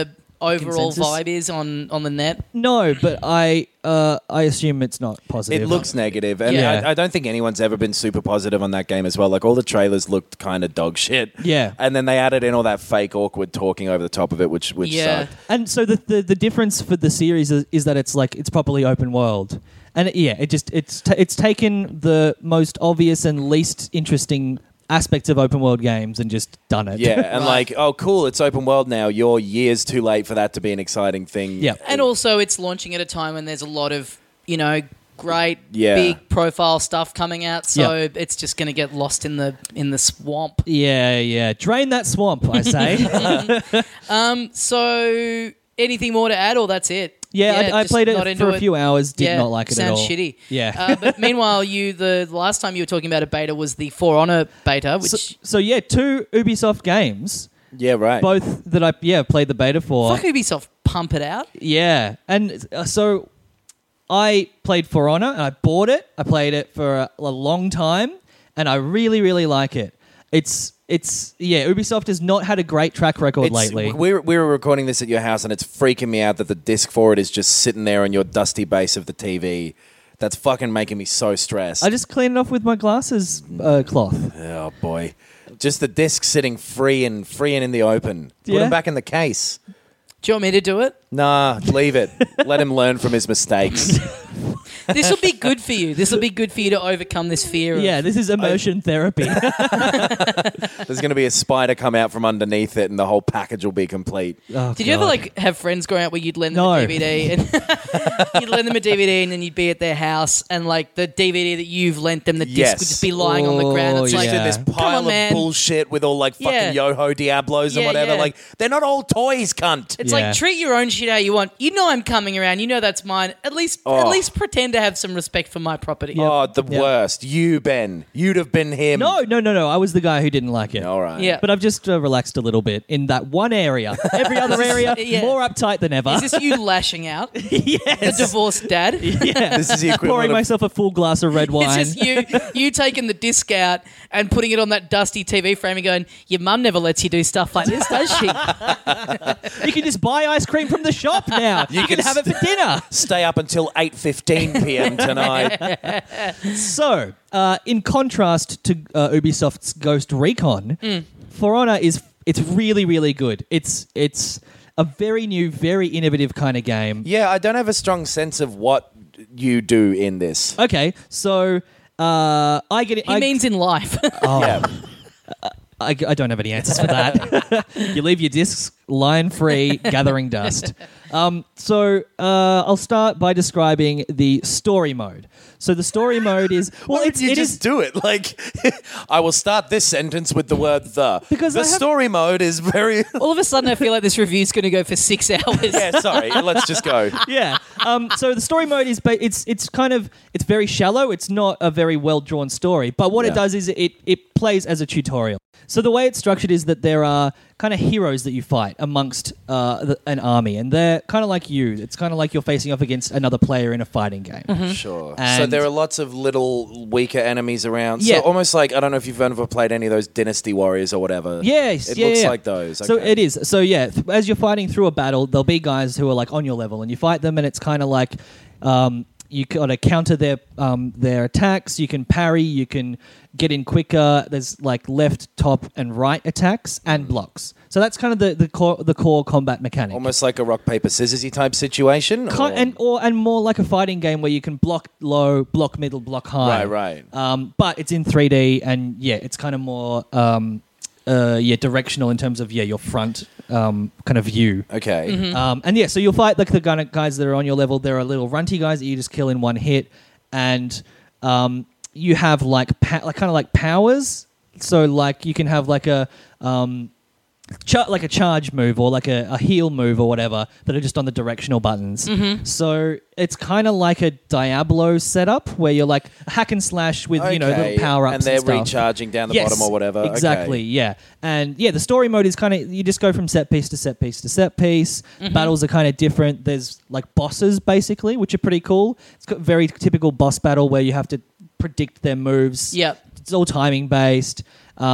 overall consensus. vibe is on the net? No, but I assume it's not positive. It looks negative, and Yeah. I don't think anyone's ever been super positive on that game as well. Like all the trailers looked kind of dog shit. Yeah. and then they added in all that fake awkward talking over the top of it, which Yeah. sucked. And so the difference for the series is that it's like it's properly open world, and it's taken the most obvious and least interesting aspects of open world games and just done it. Yeah, and like, oh, cool, it's open world now. You're years too late for that to be an exciting thing. Yeah. And also, it's launching at a time when there's a lot of, great, Yeah. big profile stuff coming out. So Yeah. it's just going to get lost in the swamp. Yeah. Drain that swamp, I say. So anything more to add, or that's it? Yeah, I just played not it into for a few hours. Did not like it at all. Sounds shitty. Yeah. But meanwhile, the last time you were talking about a beta was the For Honor beta, which So yeah, 2 Ubisoft games, Yeah, right. both that I played the beta for. fuck Ubisoft, pump it out. Yeah, and so I played For Honor and I bought it. I played it for a long time, and I really, really like it. Ubisoft has not had a great track record lately. We were recording this at your house, and it's freaking me out that the disc for it is just sitting there on your dusty base of the TV. That's fucking making me so stressed. I just cleaned it off with my glasses cloth. Oh boy, just the disc sitting free and in the open. Put Yeah. him back in the case. Do you want me to do it? Nah, leave it. Let him learn from his mistakes. This will be good for you. This will be good for you to overcome this fear. Yeah, this is immersion therapy. There's going to be a spider come out from underneath it, and the whole package will be complete. Oh, Did you ever God. have friends growing up where you'd lend them No. a DVD and you'd lend them a DVD and then you'd be at their house and like the DVD that you've lent them, the disc Yes. would just be lying on the ground. It's Oh, like, Just in yeah. this Come pile on, of man. bullshit with all like fucking Yeah. Yo-Ho Diablos and Yeah, whatever. yeah. Like, they're not all toys, cunt. it's Yeah. like treat your own shit how you want. You know I'm coming around. You know that's mine. At least pretend to have some respect for my property. Oh, the worst. You, Ben. You'd have been him. No. I was the guy who didn't like it. All right. Yeah. But I've just relaxed a little bit in that one area. Every other area, Yeah. more uptight than ever. Is this you lashing out? yes. The divorced dad? Yeah. This is the equivalent Pouring of... myself a full glass of red wine. It's just you taking the disc out and putting it on that dusty TV frame and going, your mum never lets you do stuff like this, does she? You can just buy ice cream from the shop now. You can have it for dinner. Stay up until 8:15 p.m. tonight. So, in contrast to Ubisoft's Ghost Recon, For Honor it's really, really good. It's a very new, very innovative kind of game. Yeah, I don't have a strong sense of what you do in this. Okay, so I get it. He means in life. Yeah. I don't have any answers for that. You leave your discs lying free, gathering dust. I'll start by describing the story mode. So the story mode is Why would you just do it? Like, I will start this sentence with the word "the." Because the I have- story mode is very... All of a sudden, I feel like this review's going to go for 6 hours. Yeah, sorry. Let's just go. yeah. So the story mode is it's very shallow. It's not a very well drawn story. But what it Yeah. does is it plays as a tutorial. So the way it's structured is that there are kind of heroes that you fight amongst an army, and they're kind of like you. It's kind of like you're facing off against another player in a fighting game. Sure. So And- there are lots of little weaker enemies around. Yeah. So almost like, I don't know if you've ever played any of those Dynasty Warriors or whatever. Yes, It yeah, looks yeah. like those. So Okay. it is. So yeah, as you're fighting through a battle, there'll be guys who are like on your level, and you fight them, and it's kind of like you got to counter their attacks. You can parry. You can get in quicker. There's like left, top, and right attacks and blocks. So that's kind of the core combat mechanic. Almost like a rock, paper, scissorsy type situation? And more like a fighting game where you can block low, block middle, block high. Right. But it's in 3D, and it's kind of more directional in terms of your front kind of view. Okay. So you'll fight like the guys that are on your level. There are little runty guys that you just kill in one hit, and you have like kind of like powers. So like you can have like a charge move or like a heal move or whatever that are just on the directional buttons. So it's kind of like a Diablo setup where you're like hack and slash with little power ups and they're stuff. recharging down the Yes, bottom or whatever. Okay. Exactly, yeah. And the story mode is kind of, you just go from set piece to set piece to set piece. Battles are kind of different. There's like bosses basically, which are pretty cool. It's got very typical boss battle where you have to predict their moves. Yep. It's all timing based.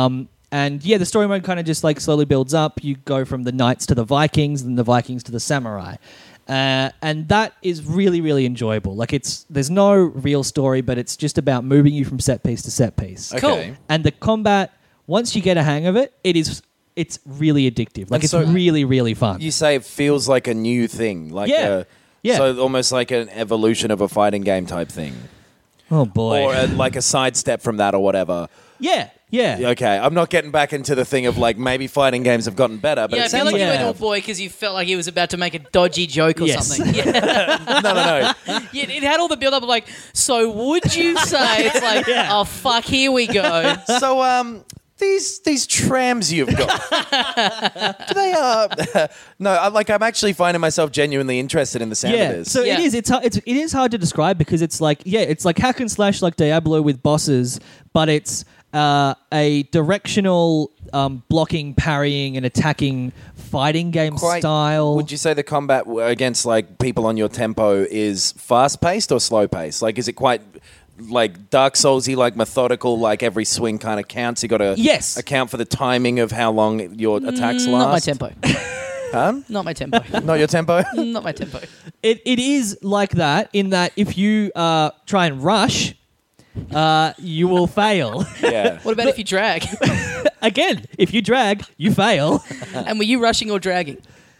And yeah, the story mode kind of just like slowly builds up. You go from the knights to the Vikings, then the Vikings to the samurai. And that is really, really enjoyable. Like there's no real story, but it's just about moving you from set piece to set piece. Cool. Okay. And the combat, once you get a hang of it, it's really addictive. Like And it's so- really, really fun. You say it feels like a new thing, like Yeah. Yeah. so almost like an evolution of a fighting game type thing, Oh boy. or like a sidestep from that, or whatever. yeah. Okay, I'm not getting back into the thing of like maybe fighting games have gotten better, but Yeah, I it feel sounds like you like went all they boy because you felt like he was about to make a dodgy joke or Yes. something. Yeah. have. No. Yeah, it had all the build up of like, so would you say it's like, oh fuck, here we go. So these trams you've got, do they no? I'm actually finding myself genuinely interested in the sound of Yeah, this. so Yeah. it is hard to describe because it's like hack and slash like Diablo with bosses, but it's a directional blocking, parrying, and attacking fighting game style. Would you say the combat against like people on your tempo is fast paced or slow paced? Like, is it quite like Dark Soulsy, like methodical, like every swing kind of counts? You got to Yes. account for the timing of how long your attacks last. Not my tempo. Huh? Not my tempo. Not your tempo. Not my tempo. It is like that in that if you try and rush, you will fail. Yeah. What about if you drag? Again, if you drag, you fail. And were you rushing or dragging?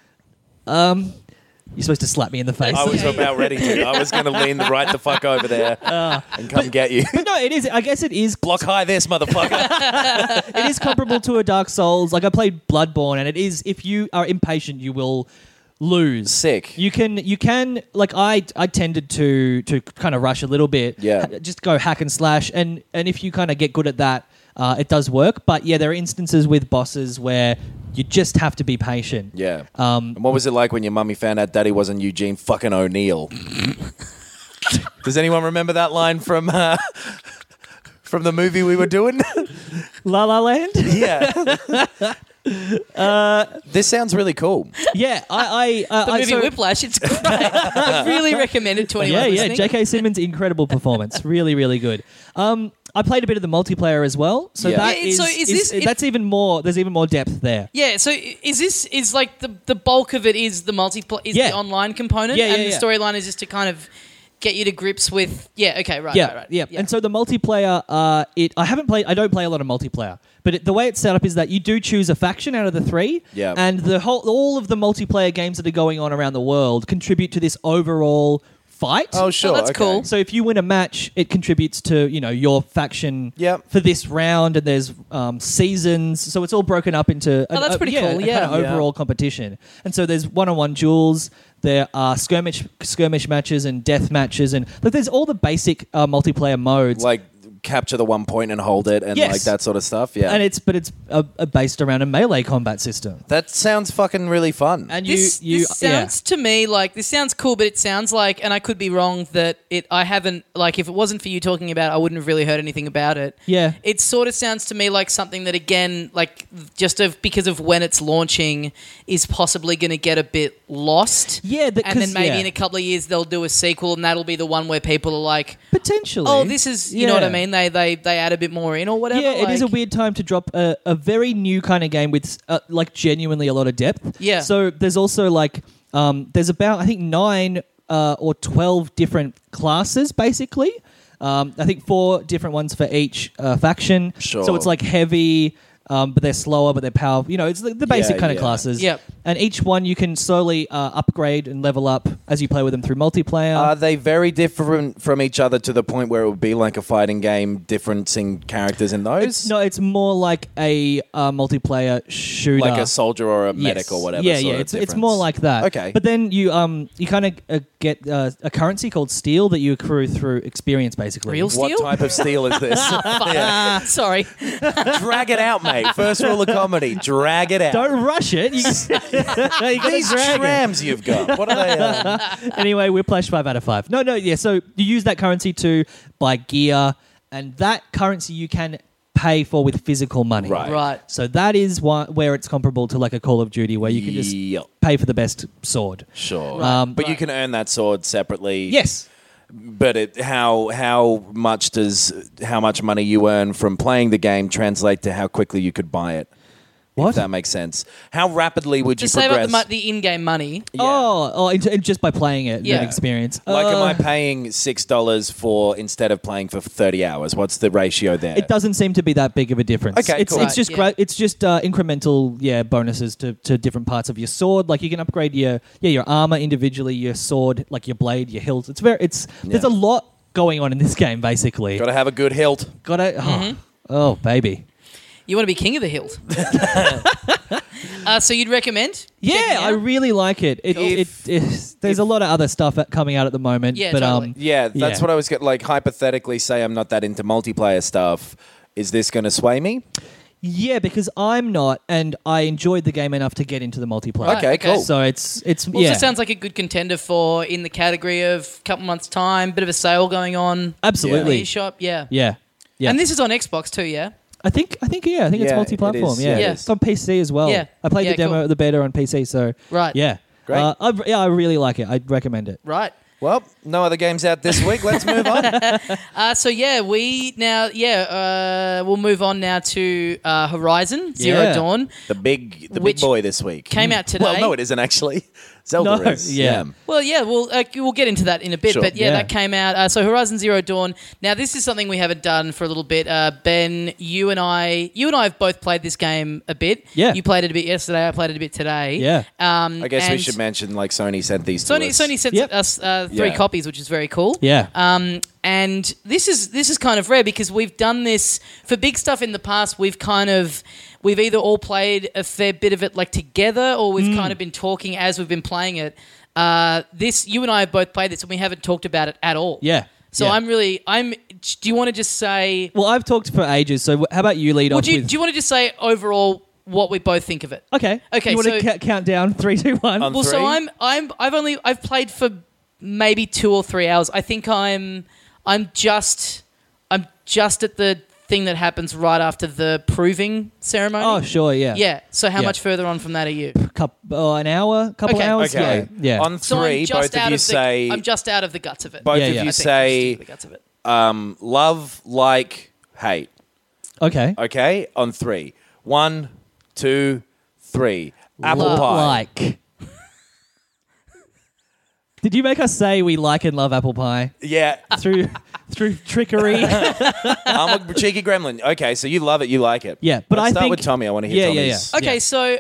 You're supposed to slap me in the face. I was about ready to. I was going to lean right the fuck over there and come get you. But no, it is. I guess it is. Block high this, motherfucker. It is comparable to a Dark Souls. Like I played Bloodborne, and it is. If you are impatient, you will lose. Sick. You can. Like I tended to kind of rush a little bit. Yeah. Just go hack and slash, and if you kind of get good at that, it does work. But yeah, there are instances with bosses where you just have to be patient. Yeah. And what was it like when your mummy found out Daddy wasn't Eugene fucking O'Neill? Does anyone remember that line from the movie we were doing? La La Land. Yeah. This sounds really cool. Yeah, The movie Whiplash, it's great. I really recommend it to anyone listening. J.K. Simmons' incredible performance, really, really good. I played a bit of the multiplayer as well, so Yeah. that Yeah, so is this- that's even more. There's even more depth there. Yeah, so is like the bulk of it is the Yeah. the online component, Yeah, and yeah, the yeah. storyline is just to kind of get you to grips with. Yeah, okay, right, Yeah, right. yeah. And so the multiplayer, I don't play a lot of multiplayer, but the way it's set up is that you do choose a faction out of the three, Yeah. and all of the multiplayer games that are going on around the world contribute to this overall fight. Oh, sure. Oh, that's okay. cool. So if you win a match, it contributes to your faction Yep. for this round, and there's seasons. So it's all broken up into that's pretty cool, a yeah. kind of overall competition. And so there's one-on-one duels. There are skirmish matches and death matches, and there's all the basic multiplayer modes. Like capture the 1 point and hold it and Yes. like that sort of stuff. Yeah. And it's based around a melee combat system. that sounds fucking really fun. And This sounds to me like this sounds cool, but it sounds like, and I could be wrong, that I haven't, like, if it wasn't for you talking about it, I wouldn't have really heard anything about it. Yeah. It sort of sounds to me like something that, again, like because of when it's launching, is possibly going to get a bit lost. Yeah, and then maybe in a couple of years they'll do a sequel, and that'll be the one where people are like, potentially. "Oh, this is," you know what I Yeah. mean? They add a bit more in or whatever. Yeah, it is a like- weird time to drop a very new kind of game with like genuinely a lot of depth. Yeah. So there's also like there's about I think 9 or 12 different classes basically. I think 4 different ones for each faction. Sure. So it's like heavy. But they're slower, but they're powerful. It's the basic Yeah, kind of yeah. classes. Yep. And each one you can slowly upgrade and level up as you play with them through multiplayer. Are they very different from each other to the point where it would be like a fighting game, differencing characters in those? It's more like a multiplayer shooter. Like a soldier or a medic Yes. or whatever. Yeah, sort yeah. of It's difference. more like that. Okay. But then you kind of get a currency called steel that you accrue through experience, basically. Real What steel? type of steel is this? Fuck. Sorry. Drag it out, mate. First rule of comedy: drag it out. Don't rush it. You gotta These drag it. trams you've got. What are they? Anyway, Whiplash 5 out of 5. No, yeah. So you use that currency to buy gear, and that currency you can pay for with physical money. Right. Right. So that is where it's comparable to like a Call of Duty, where you can just Yep. pay for the best sword. Sure. Right, but you can earn that sword separately. Yes. But how much money you earn from playing the game translate to how quickly you could buy it? What? If that makes sense. How rapidly would you To save progress? up the in-game money. Yeah. And just by playing it, Yeah. an experience. Like, am I paying $6 for instead of playing for 30 hours? What's the ratio there? It doesn't seem to be that big of a difference. Okay, it's cool. it's just Right, great. It's just incremental, bonuses to different parts of your sword. Like you can upgrade your armor individually, your sword, like your blade, your hilt. There's a lot going on in this game. Basically, Got to have a good hilt. Oh baby. You want to be king of the hilt. So you'd recommend? Yeah, checking it I out? really like it. There's a lot of other stuff coming out at the moment. Yeah, but totally. Yeah, that's what I was getting. Like, hypothetically, say I'm not that into multiplayer stuff. Is this going to sway me? Yeah, because I'm not, and I enjoyed the game enough to get into the multiplayer. Right, Okay, cool. So it's Also sounds like a good contender for in the category of a couple months' time, bit of a sale going on. Absolutely. In the eShop, yeah. Yeah. And this is on Xbox too, yeah? I think it's Yeah, multi-platform. it is. Yeah, Yeah. it's on PC as well. Yeah. I played Yeah, the demo, cool. the beta on PC. So Right. yeah, Great. I really like it. I'd recommend it. Right. Well, no other games out this week. Let's move on. We'll move on now to Horizon Zero Yeah. Dawn. The big Which boy this week came out today. Well, no, it isn't actually. Zelda No, is. yeah. Well, yeah, we'll get into that in a bit, Sure. but yeah, Yeah. that came out. So Horizon Zero Dawn. Now, this is something we haven't done for a little bit. Ben, you and I have both played this game a bit. Yeah. You played it a bit yesterday. I played it a bit today. Yeah. I guess we and should mention, like, Sony sent these to us. Sony sent Yep. us 3 Yeah. copies, which is very cool. Yeah. And this is kind of rare because we've done this for big stuff in the past. We've either all played a fair bit of it like together, or we've kind of been talking as we've been playing it. You and I have both played this, and we haven't talked about it at all. Yeah. So Yeah. Do you want to just say? Well, I've talked for ages. So how about you lead off Do with? you want to just say overall what we both think of it? Okay. Okay, You want so- to count down 3, 2, 1? On Well, so three? I've played for maybe 2 or 3 hours. I think I'm just at the thing that happens right after the proving ceremony. Oh, sure. Yeah. Yeah. So how Yeah. much further on from that are you? An hour, couple Okay. hours. Okay. Yeah. On So three, both of you say... I'm just out of the guts of it. both Yeah, of yeah. you I think say I'm just the guts of it. love, like, hate. Okay. Okay? On 3. 1, 2, 3. Apple Love. pie. Like. Did you make us say we like and love apple pie Yeah. through trickery? I'm a cheeky gremlin. Okay, so you love it, you like it. Yeah, but Let's I start think- with Tommy. I want to hear Tommy's. Okay, so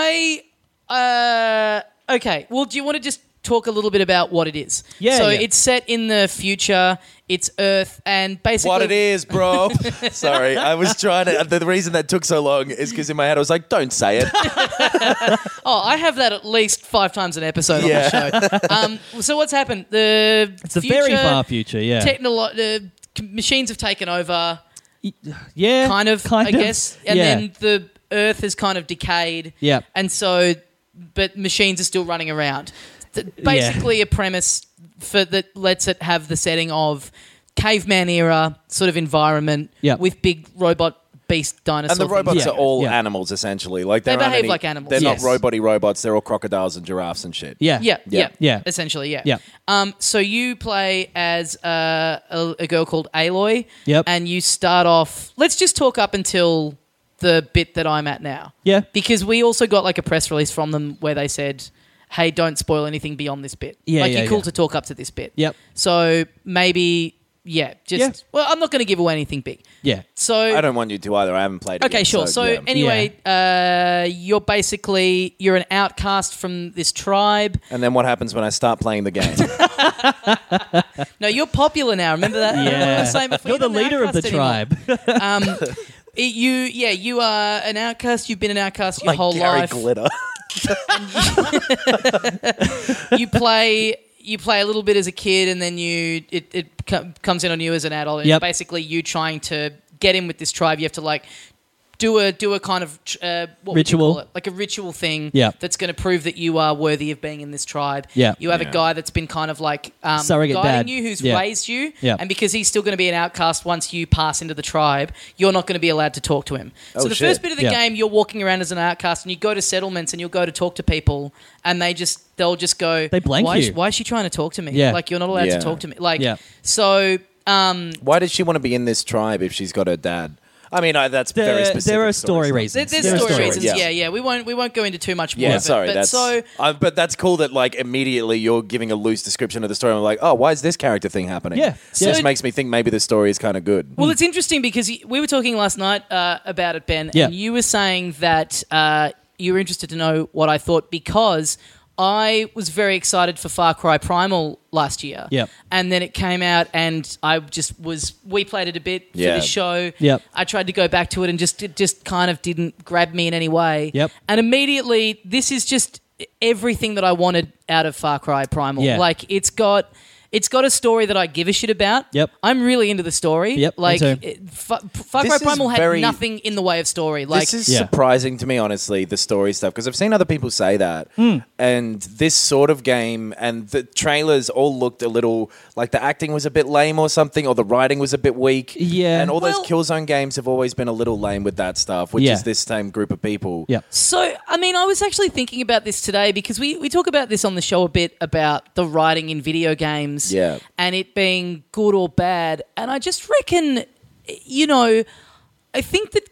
okay. Well, do you want to just talk a little bit about what it is? Yeah, So yeah. it's set in the future. It's Earth, and basically What it is, bro. Sorry, I was trying to... The reason that took so long is because in my head I was like, don't say it. Oh, I have that at least 5 times an episode on Yeah. the show. So what's happened? It's the very far future. Yeah. Machines have taken over, Yeah. kind of, I guess, and yeah. then the Earth has kind of decayed. Yeah. And so, but machines are still running around. Basically, a premise that lets it have the setting of caveman era sort of environment Yep. with big robot beast dinosaur And the things. robots Yeah. are all Yeah. animals, essentially. Like They there aren't behave any- like animals. They're Yes. not robot-y robots. They're all crocodiles and giraffes and shit. Yeah. Yeah. Yeah. Essentially, yeah. Yeah. So you play as a girl called Aloy. Yep. And you start off... Let's just talk up until the bit that I'm at now. Yeah. Because we also got like a press release from them where they said, hey, don't spoil anything beyond this bit. Yeah, Like, yeah, you're cool yeah. to talk up to this bit. Yep. So maybe... Yeah, just... Yeah. Well, I'm not going to give away anything big. Yeah. So... I don't want you to either. I haven't played it Okay, yet, sure. So yeah. anyway, you're an outcast from this tribe. And then what happens when I start playing the game? No, you're popular now. Remember that? Remember what I was saying before? You're the not an leader of the outcast anymore. tribe. You are an outcast. You've been an outcast your like whole Gary life. Glitter. You play a little bit as a kid, and then it comes in on you as an adult. And Yep. basically, you trying to get in with this tribe. You have to like do a kind of what would you Ritual. call it? Like a ritual thing Yeah. that's going to prove that you are worthy of being in this tribe. Yeah. You have a guy that's been kind of like Surrogate guiding dad. you, who's Yeah. raised you, Yeah. and because he's still going to be an outcast once you pass into the tribe, you're not going to be allowed to talk to him. So Oh, the shit. first bit of the Yeah. game, you're walking around as an outcast, and you go to settlements and you'll go to talk to people, and they'll just go, They blank why you. Why is she trying to talk to me? Yeah. Like, you're not allowed Yeah. to talk to me. Like, Yeah. so. Why does she want to be in this tribe if she's got her dad? I mean, that's very specific. There are story story reasons. There's There are story reasons. Yeah. Yeah. We won't go into too much more. Yeah, of it. sorry. But But that's cool that like immediately you're giving a loose description of the story. I'm like, oh, why is this character thing happening? Yeah. So Yeah. this makes me think maybe the story is kind of good. Well, it's interesting because we were talking last night about it, Ben, Yeah. and you were saying that you were interested to know what I thought because I was very excited for Far Cry Primal last year. Yep. And then it came out and we played it a bit for Yeah. this show. Yep. I tried to go back to it and it just kind of didn't grab me in any way. Yep. And immediately, this is just everything that I wanted out of Far Cry Primal. Yeah. Like, it's got a story that I give a shit about. Yep. I'm really into the story. Yep, me Like, too. Far This Cry is Primal had very- nothing in the way of story. Like, This is Yeah. surprising to me, honestly, the story stuff, because I've seen other people say that. And this sort of game and the trailers all looked a little like the acting was a bit lame or something, or the writing was a bit weak. Yeah. And all Well- those Killzone games have always been a little lame with that stuff, which Yeah. is this same group of people. Yeah. so, I mean, I was actually thinking about this today because we talk about this on the show a bit about the writing in video games. Yeah. And it being good or bad. And I just reckon, I think that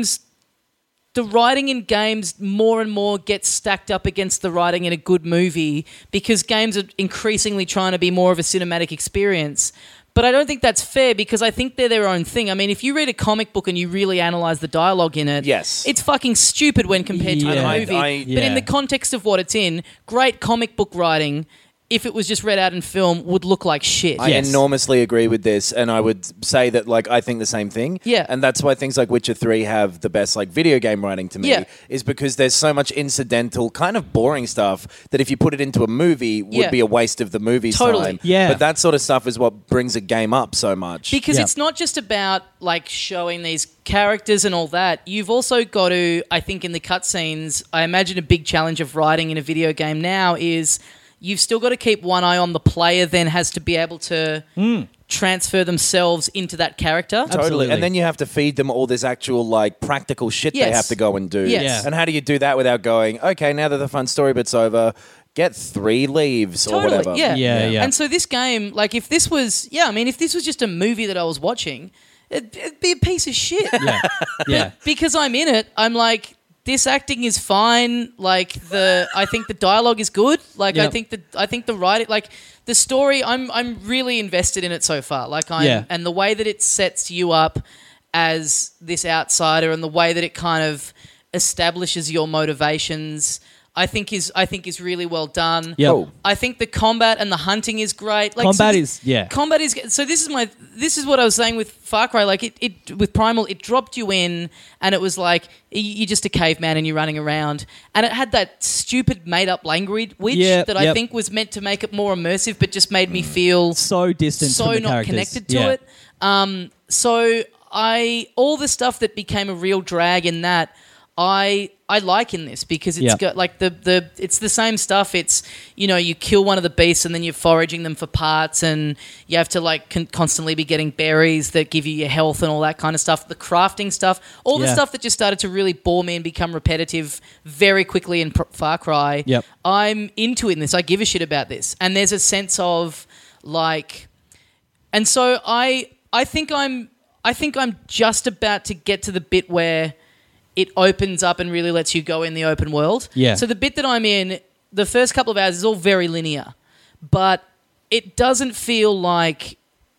the writing in games more and more gets stacked up against the writing in a good movie because games are increasingly trying to be more of a cinematic experience. But I don't think that's fair because I think they're their own thing. I mean, if you read a comic book and you really analyze the dialogue in it, Yes. it's fucking stupid when compared to Yeah. a movie. I- But in Yeah. the context of what it's in, great comic book writing, if it was just read out in film, would look like shit. I Yes. enormously agree with this, and I would say that like I think the same thing. Yeah. And that's why things like Witcher 3 have the best like video game writing to me, Yeah. is because there's so much incidental, kind of boring stuff that if you put it into a movie would Yeah. be a waste of the movie's Totally. time. Yeah. But that sort of stuff is what brings a game up so much. Because Yeah. it's not just about like showing these characters and all that. You've also got to, I think, in the cutscenes, I imagine a big challenge of writing in a video game now is you've still got to keep one eye on the player, then has to be able to transfer themselves into that character. Totally. Absolutely. And then you have to feed them all this actual like practical shit they Yes. have to go and do. Yes. Yeah. And how do you do that without going, okay, now that the fun story bit's over, get 3 leaves or whatever. Yeah. Yeah. And so this game, like if this was just a movie that I was watching, it'd be a piece of shit. Yeah. Yeah. Because I'm in it, I'm like, this acting is fine. Like I think the dialogue is good. Like Yep. I think the writing, like the story, I'm really invested in it so far. Like Yeah. and the way that it sets you up as this outsider, and the way that it kind of establishes your motivations, I think is really well done. Yep. Cool. I think the combat and the hunting is great. Like, Combat so is- yeah. Combat is so. This is what I was saying with Far Cry. Like it with Primal, it dropped you in, and it was like you're just a caveman and you're running around, and it had that stupid made up language Yep, that I yep. think was meant to make it more immersive, but just made me feel So distant so from the not characters. connected to Yeah. it. So all the stuff that became a real drag in that, I like in this because it's Yeah. got like it's the same stuff. It's, you kill one of the beasts and then you're foraging them for parts, and you have to like constantly be getting berries that give you your health and all that kind of stuff. The crafting stuff, all the Yeah. stuff that just started to really bore me and become repetitive very quickly in Far Cry. Yep. I'm into it in this. I give a shit about this, and there's a sense of like, and so I think I'm just about to get to the bit where it opens up and really lets you go in the open world. Yeah. So the bit that I'm in, the first couple of hours is all very linear, but it doesn't feel like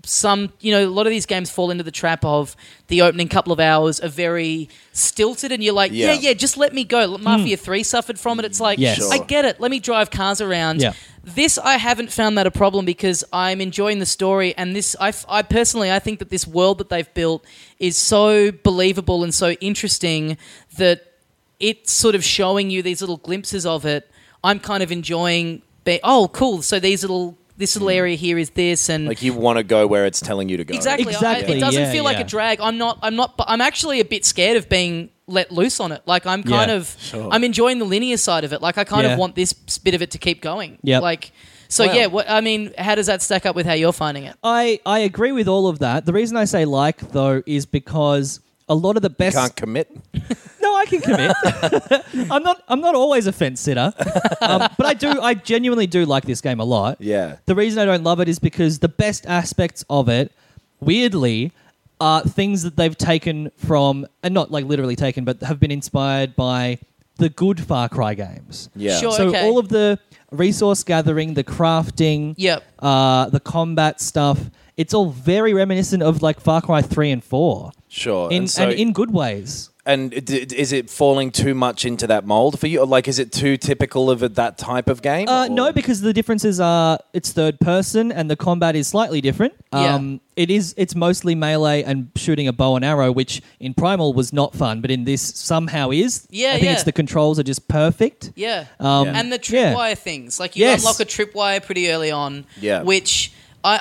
a lot of these games fall into the trap of the opening couple of hours are very stilted, and you're like, Yeah. yeah, just let me go. Mafia 3 suffered from it. It's like, Yes. Sure. I get it. Let me drive cars around. Yeah. This, I haven't found that a problem because I'm enjoying the story, and this, I personally, I think that this world that they've built is so believable and so interesting that it's sort of showing you these little glimpses of it. I'm kind of enjoying. Oh, cool! So these little this little area here is this, and Like you want to go where it's telling you to go. exactly. Exactly, It doesn't yeah, feel like yeah. a drag. I'm actually a bit scared of being let loose on it. Like I'm kind Yeah, of, I'm enjoying the linear side of it. Like I kind Yeah. of want this bit of it to keep going. Yep. Like, so Wow. yeah, how does that stack up with how you're finding it? I agree with all of that. The reason I say like, though, is because a lot of the best... Can't commit. No, I can commit. I'm not always a fence sitter, but I genuinely do like this game a lot. Yeah. The reason I don't love it is because the best aspects of it, weirdly, are things that they've taken from, and not like literally taken, but have been inspired by the good Far Cry games. Yeah. Sure. So okay. all of the resource gathering, the crafting, Yep. the combat stuff, it's all very reminiscent of like Far Cry 3 and 4 Sure. in so, and in good ways. And is it falling too much into that mold for you? Or like, is it too typical of that type of game? No, Or- because the differences are it's third person and the combat is slightly different. Yeah. It's mostly melee and shooting a bow and arrow, which in Primal was not fun, but in this somehow is. Yeah, I think yeah. it's the controls are just perfect. Yeah. Yeah. And the Yeah. tripwire things. Like you Yes. unlock a tripwire pretty early on. Yeah. Which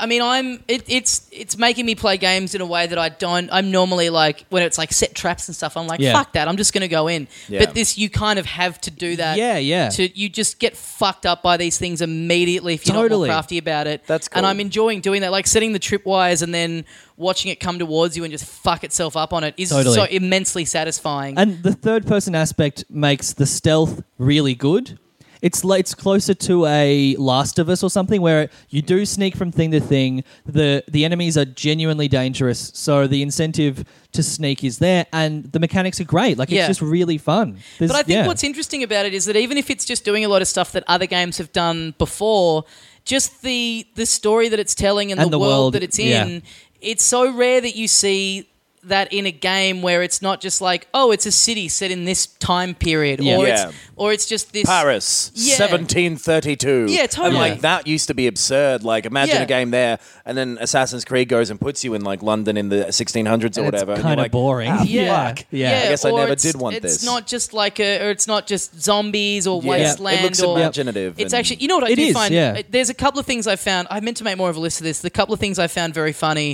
it's making me play games in a way that I'm normally like when it's like set traps and stuff, I'm like, Yeah. fuck that, I'm just gonna go in. Yeah. But this you kind of have to do that. Yeah. You just get fucked up by these things immediately if you're Totally. not more crafty about it. That's And cool. I'm enjoying doing that. Like setting the tripwires and then watching it come towards you and just fuck itself up on it is Totally. so immensely satisfying. And the third person aspect makes the stealth really good. It's closer to a Last of Us or something where you do sneak from thing to thing. The enemies are genuinely dangerous, so the incentive to sneak is there, and the mechanics are great. Like Yeah. it's just really fun. But I think yeah. what's interesting about it is that even if it's just doing a lot of stuff that other games have done before, just the story that it's telling and And the the world world, that it's yeah. in, it's so rare that you see that in a game where it's not just like, oh, it's a city set in this time period, Yeah. Yeah. or it's just this Paris, Yeah. 1732. Yeah, totally. And like that used to be absurd. Like imagine Yeah. a game there, and then Assassin's Creed goes and puts you in like London in the 1600s or And it's whatever. and kinda you're like, boring. "Ah, Yeah. fuck." Yeah. I guess I or never it's- did want it's this. It's not just like or it's not just zombies or Yeah. wasteland. It looks or imaginative. It's and- actually, you know what I It do is, find? yeah. There's a couple of things I found. I meant to make more of a list of this. The couple of things I found very funny.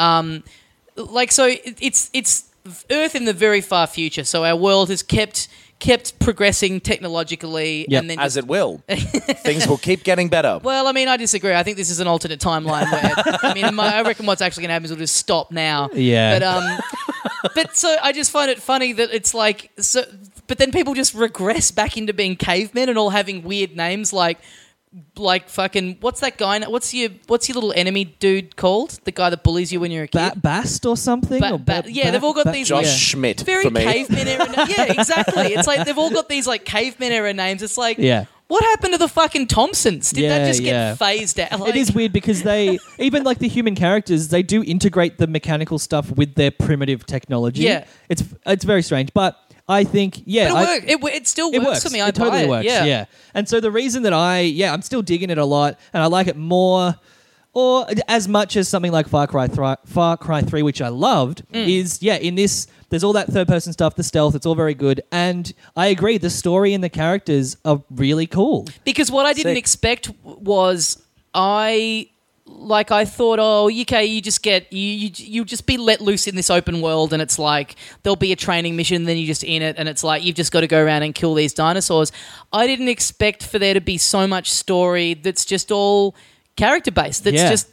It's Earth in the very far future. So our world has kept progressing technologically, Yep. and then as it will. Things will keep getting better. well, I mean, I disagree. I think this is an alternate timeline where I mean, I reckon what's actually going to happen is we'll just stop now. Yeah. But so I just find it funny that it's like so. But then people just regress back into being cavemen and all having weird names like fucking what's that guy? What's your little enemy dude called? The guy that bullies you when you're a kid. Bast or something? Or Yeah, they've all got these Josh like, Schmidt very for me. caveman era. Yeah, exactly. It's like they've all got these like caveman era names. It's like, Yeah. what happened to the fucking Thompsons? Did that Yeah, just yeah. get phased out? Like, It is weird because they, even like the human characters, they do integrate the mechanical stuff with their primitive technology. Yeah. It's very strange, but I think, yeah. But it still works for me. I It totally buy it. works, Yeah. yeah. And so the reason that I'm still digging it a lot, and I like it more, or as much as something like Far Cry 3, which I loved, is, in this, there's all that third-person stuff, the stealth, it's all very good. And I agree, the story and the characters are really cool. Because what I didn't Sick. expect was I thought, oh, okay, you just get you just be let loose in this open world, and it's like there'll be a training mission, then you're just in it, and it's like you've just got to go around and kill these dinosaurs. I didn't expect for there to be so much story that's just all character based. That's Yeah. just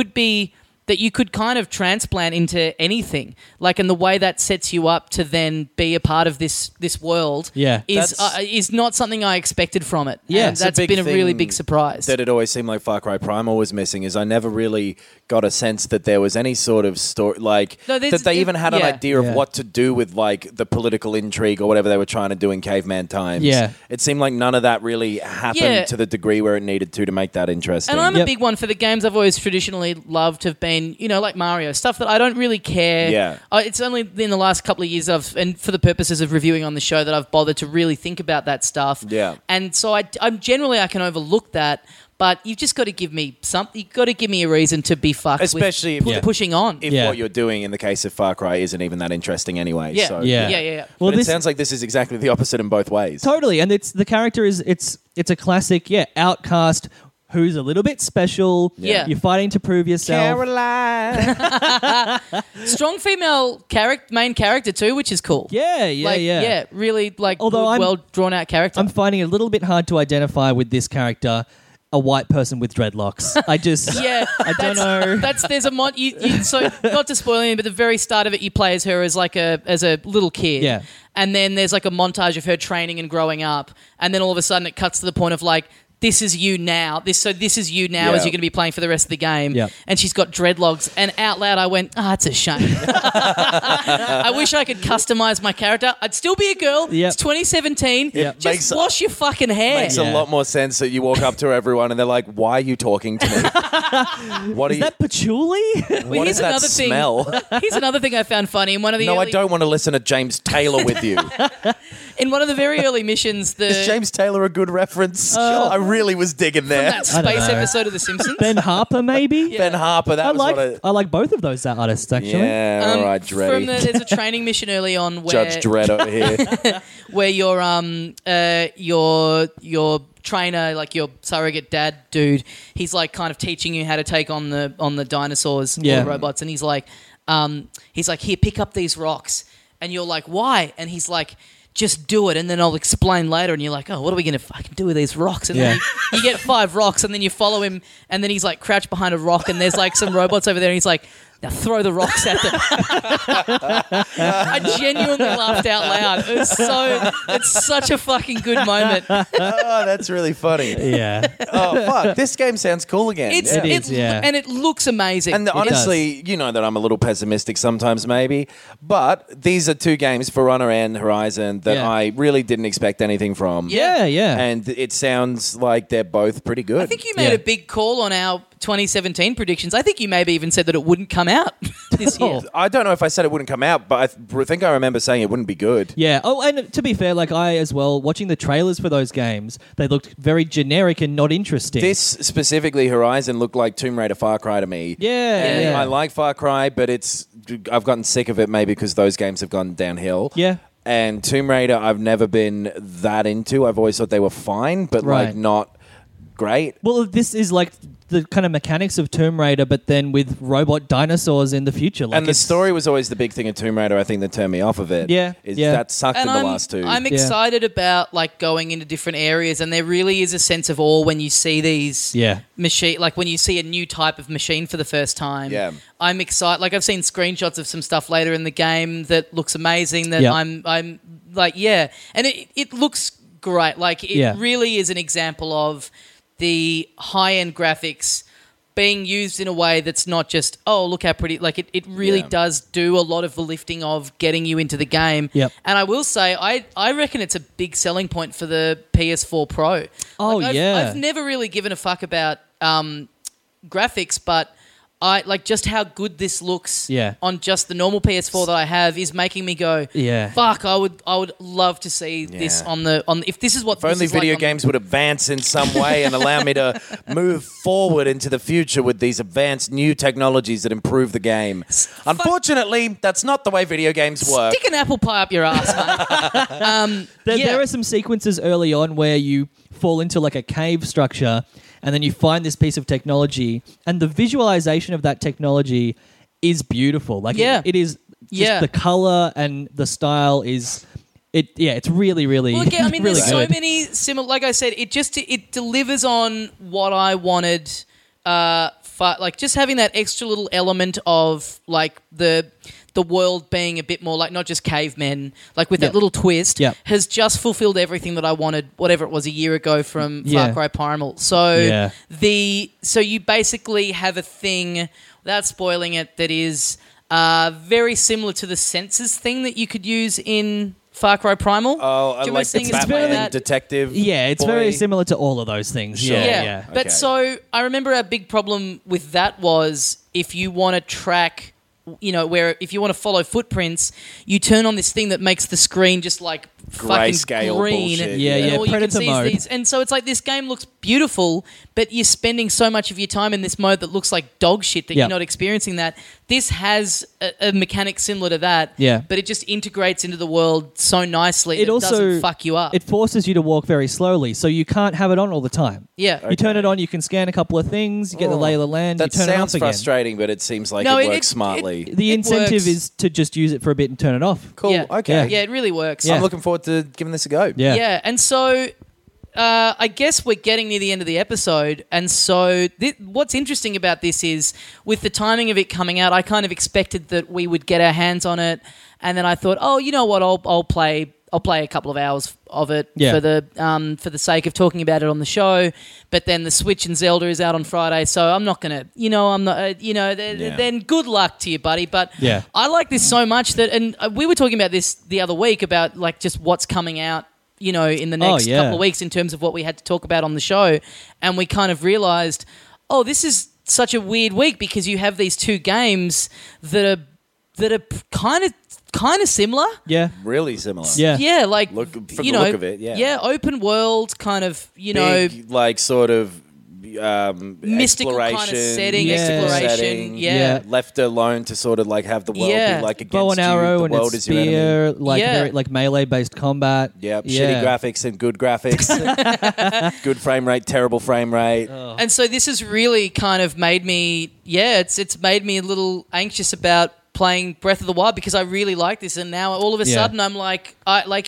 that you could kind of transplant into anything. Like, and the way that sets you up to then be a part of this world Yeah. is not something I expected from it. Yeah, And it's a that's big been a really thing big surprise. that it always seemed like Far Cry Primal was missing is I never really got a sense that there was any sort of story, like No, that they even had an yeah. idea of Yeah. what to do with like the political intrigue or whatever they were trying to do in caveman times. Yeah. It seemed like none of that really happened Yeah. to the degree where it needed to make that interesting. And I'm a Yep. big one for the games I've always traditionally loved have been, like Mario, stuff that I don't really care. Yeah. It's only in the last couple of years and for the purposes of reviewing on the show that I've bothered to really think about that stuff. Yeah. And so I'm generally I can overlook that, but you've just got to give me something. You've got to give me a reason to be fucked Especially with if- pushing on. if Yeah. what you're doing in the case of Far Cry isn't even that interesting anyway. Yeah. So, Yeah. Yeah. Well, But it this sounds like this is exactly the opposite in both ways. totally, and it's the character is it's a classic, outcast. who's a little bit special. Yeah. You're fighting to prove yourself. Caroline. Strong female main character too, which is cool. Yeah. Yeah, really Although well drawn out character. I'm finding it a little bit hard to identify with this character, a white person with dreadlocks. I just, yeah, I don't know. There's a mod. So not to spoil anything, but the very start of it, you play as her as a little kid. Yeah. And then there's like a montage of her training and growing up, and then all of a sudden it cuts to the point of like, this is you now. This is you now as you're going to be playing for the rest of the game. Yep. And she's got dreadlocks. And out loud, I went, it's a shame. I wish I could customize my character. I'd still be a girl. Yep. It's 2017. Yep. Just wash your fucking hair. Makes a lot more sense that you walk up to everyone and they're like, "Why are you talking to me? What Is that patchouli? What is that smell?" Here's another thing I found funny. In one of the No, I early, don't want to listen to James Taylor with you. In one of the very early missions, Is James Taylor a good reference? I really was digging there. that I don't space know. episode of The Simpsons. Ben Harper, maybe? Ben Harper. That I like both of those artists, actually. Yeah, all right, Dreddy. There's a training mission early on where Judge Dredd over here. where your trainer, like your surrogate dad dude, he's like kind of teaching you how to take on the dinosaurs or the robots, and he's like, here, pick up these rocks, and you're like, why? And he's like, just do it, and then I'll explain later. And you're like, oh, what are we going to fucking do with these rocks? And then you get 5 rocks, and then you follow him, and then he's like crouched behind a rock, and there's like some robots over there, and he's like, now throw the rocks at them. I genuinely laughed out loud. It's such a fucking good moment. Oh, that's really funny. Yeah. Oh, fuck. This game sounds cool again. It is, and it looks amazing. And honestly, you know that I'm a little pessimistic sometimes, maybe. But these are 2 games, For Honor and Horizon, that I really didn't expect anything from. Yeah. And it sounds like they're both pretty good. I think you made a big call on our 2017 predictions. I think you maybe even said that it wouldn't come out this year. I don't know if I said it wouldn't come out, but I think I remember saying it wouldn't be good. Yeah. Oh, and to be fair, like I as well, watching the trailers for those games, they looked very generic and not interesting. This specifically, Horizon, looked like Tomb Raider Far Cry to me. Yeah. I like Far Cry, but I've gotten sick of it maybe because those games have gone downhill. Yeah. And Tomb Raider, I've never been that into. I've always thought they were fine, but like not great. Well, this is like the kind of mechanics of Tomb Raider, but then with robot dinosaurs in the future. Like And the story was always the big thing of Tomb Raider, I think, that turned me off of it. That sucked in the last 2. I'm excited about like going into different areas, and there really is a sense of awe when you see these machine, like when you see a new type of machine for the first time. Yeah. I'm excited. Like I've seen screenshots of some stuff later in the game that looks amazing. That I'm like, and it looks great. Like it really is an example of the high-end graphics being used in a way that's not just, oh, look how pretty. Like, it really does do a lot of the lifting of getting you into the game. Yep. And I will say, I reckon it's a big selling point for the PS4 Pro. Oh, I've never really given a fuck about graphics, but I like just how good this looks on just the normal PS4 that I have is making me go, fuck, I would love to see this on if this is what If only video games would advance in some way and allow me to move forward into the future with these advanced new technologies that improve the game. Unfortunately, that's not the way video games work. Stick an apple pie up your ass, mate. There are some sequences early on where you fall into like a cave structure, and then you find this piece of technology, and the visualization of that technology is beautiful. Like it is just the color and the style is it's really, really. Well, again, I mean, really there's so good. many similar. Like I said, it delivers on what I wanted. Like just having that extra little element of like the world being a bit more like not just cavemen, like with that little twist, has just fulfilled everything that I wanted, whatever it was a year ago from Far Cry Primal. So so you basically have a thing, without spoiling it, that is very similar to the Senses thing that you could use in Far Cry Primal. Oh, I like the Batman detective. Yeah, it's very similar to all of those things. Sure. Yeah. But so I remember our big problem with that was if you want to track, where if you want to follow footprints, you turn on this thing that makes the screen just like Grayscale fucking green. bullshit. Yeah, all you can Predator see mode. is these. And so it's like this game looks beautiful, but you're spending so much of your time in this mode that looks like dog shit that you're not experiencing that. this has a mechanic similar to that. Yeah. But it just integrates into the world so nicely. It It also doesn't fuck you up. It forces you to walk very slowly, so you can't have it on all the time. Yeah. You turn it on, you can scan a couple of things, you get the lay of the land, That you turn it sounds off again. frustrating, but it seems like No, it it- works it- smartly. The It incentive works. is to just use it for a bit and turn it off. Cool. Yeah. Okay. Yeah, it really works. Yeah. I'm looking forward to giving this a go. Yeah. Yeah, and so I guess we're getting near the end of the episode, and so what's interesting about this is with the timing of it coming out, I kind of expected that we would get our hands on it, and then I thought, oh, you know what, I'll play a couple of hours of it for the sake of talking about it on the show. But then the Switch and Zelda is out on Friday, so I'm not gonna, then good luck to you, buddy. But Yeah. I like this so much that, and we were talking about this the other week about like just what's coming out, in the next yeah. couple of weeks in terms of what we had to talk about on the show, and we kind of realized, oh, this is such a weird week because you have these two games that are kind of similar. Yeah. Really similar. Yeah. Yeah, like Look- from the look of it, yeah. open world kind of, Big, like sort of mystical kind of exploration, setting, Yeah. exploration. setting, Yeah. left alone to sort of like have the world Yeah. be like against Bow and you, arrow the and world a is your enemy. spear, like Yeah. very, like melee based combat. Yep, Yeah. shitty graphics and good graphics. Good frame rate, terrible frame rate. And so this has really kind of made me, it's made me a little anxious about playing Breath of the Wild because I really like this, and now all of a Yeah. sudden I'm like,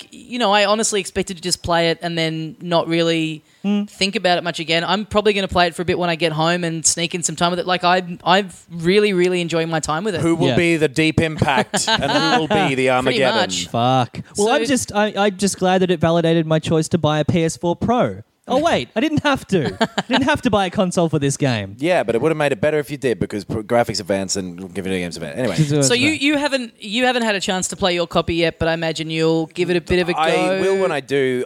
I honestly expected to just play it and then not really think about it much again. I'm probably going to play it for a bit when I get home and sneak in some time with it. Like I've really, really enjoying my time with it. Who will Yeah. be the Deep Impact and who will be the Armageddon? much. Fuck. Well, So- I'm just glad that it validated my choice to buy a PS4 Pro. Oh wait, I didn't have to. I didn't have to buy a console for this game. Yeah, but it would have made it better if you did because graphics advance and video games advance. Anyway. So you haven't had a chance to play your copy yet, but I imagine you'll give it a bit of a go. I will when I do.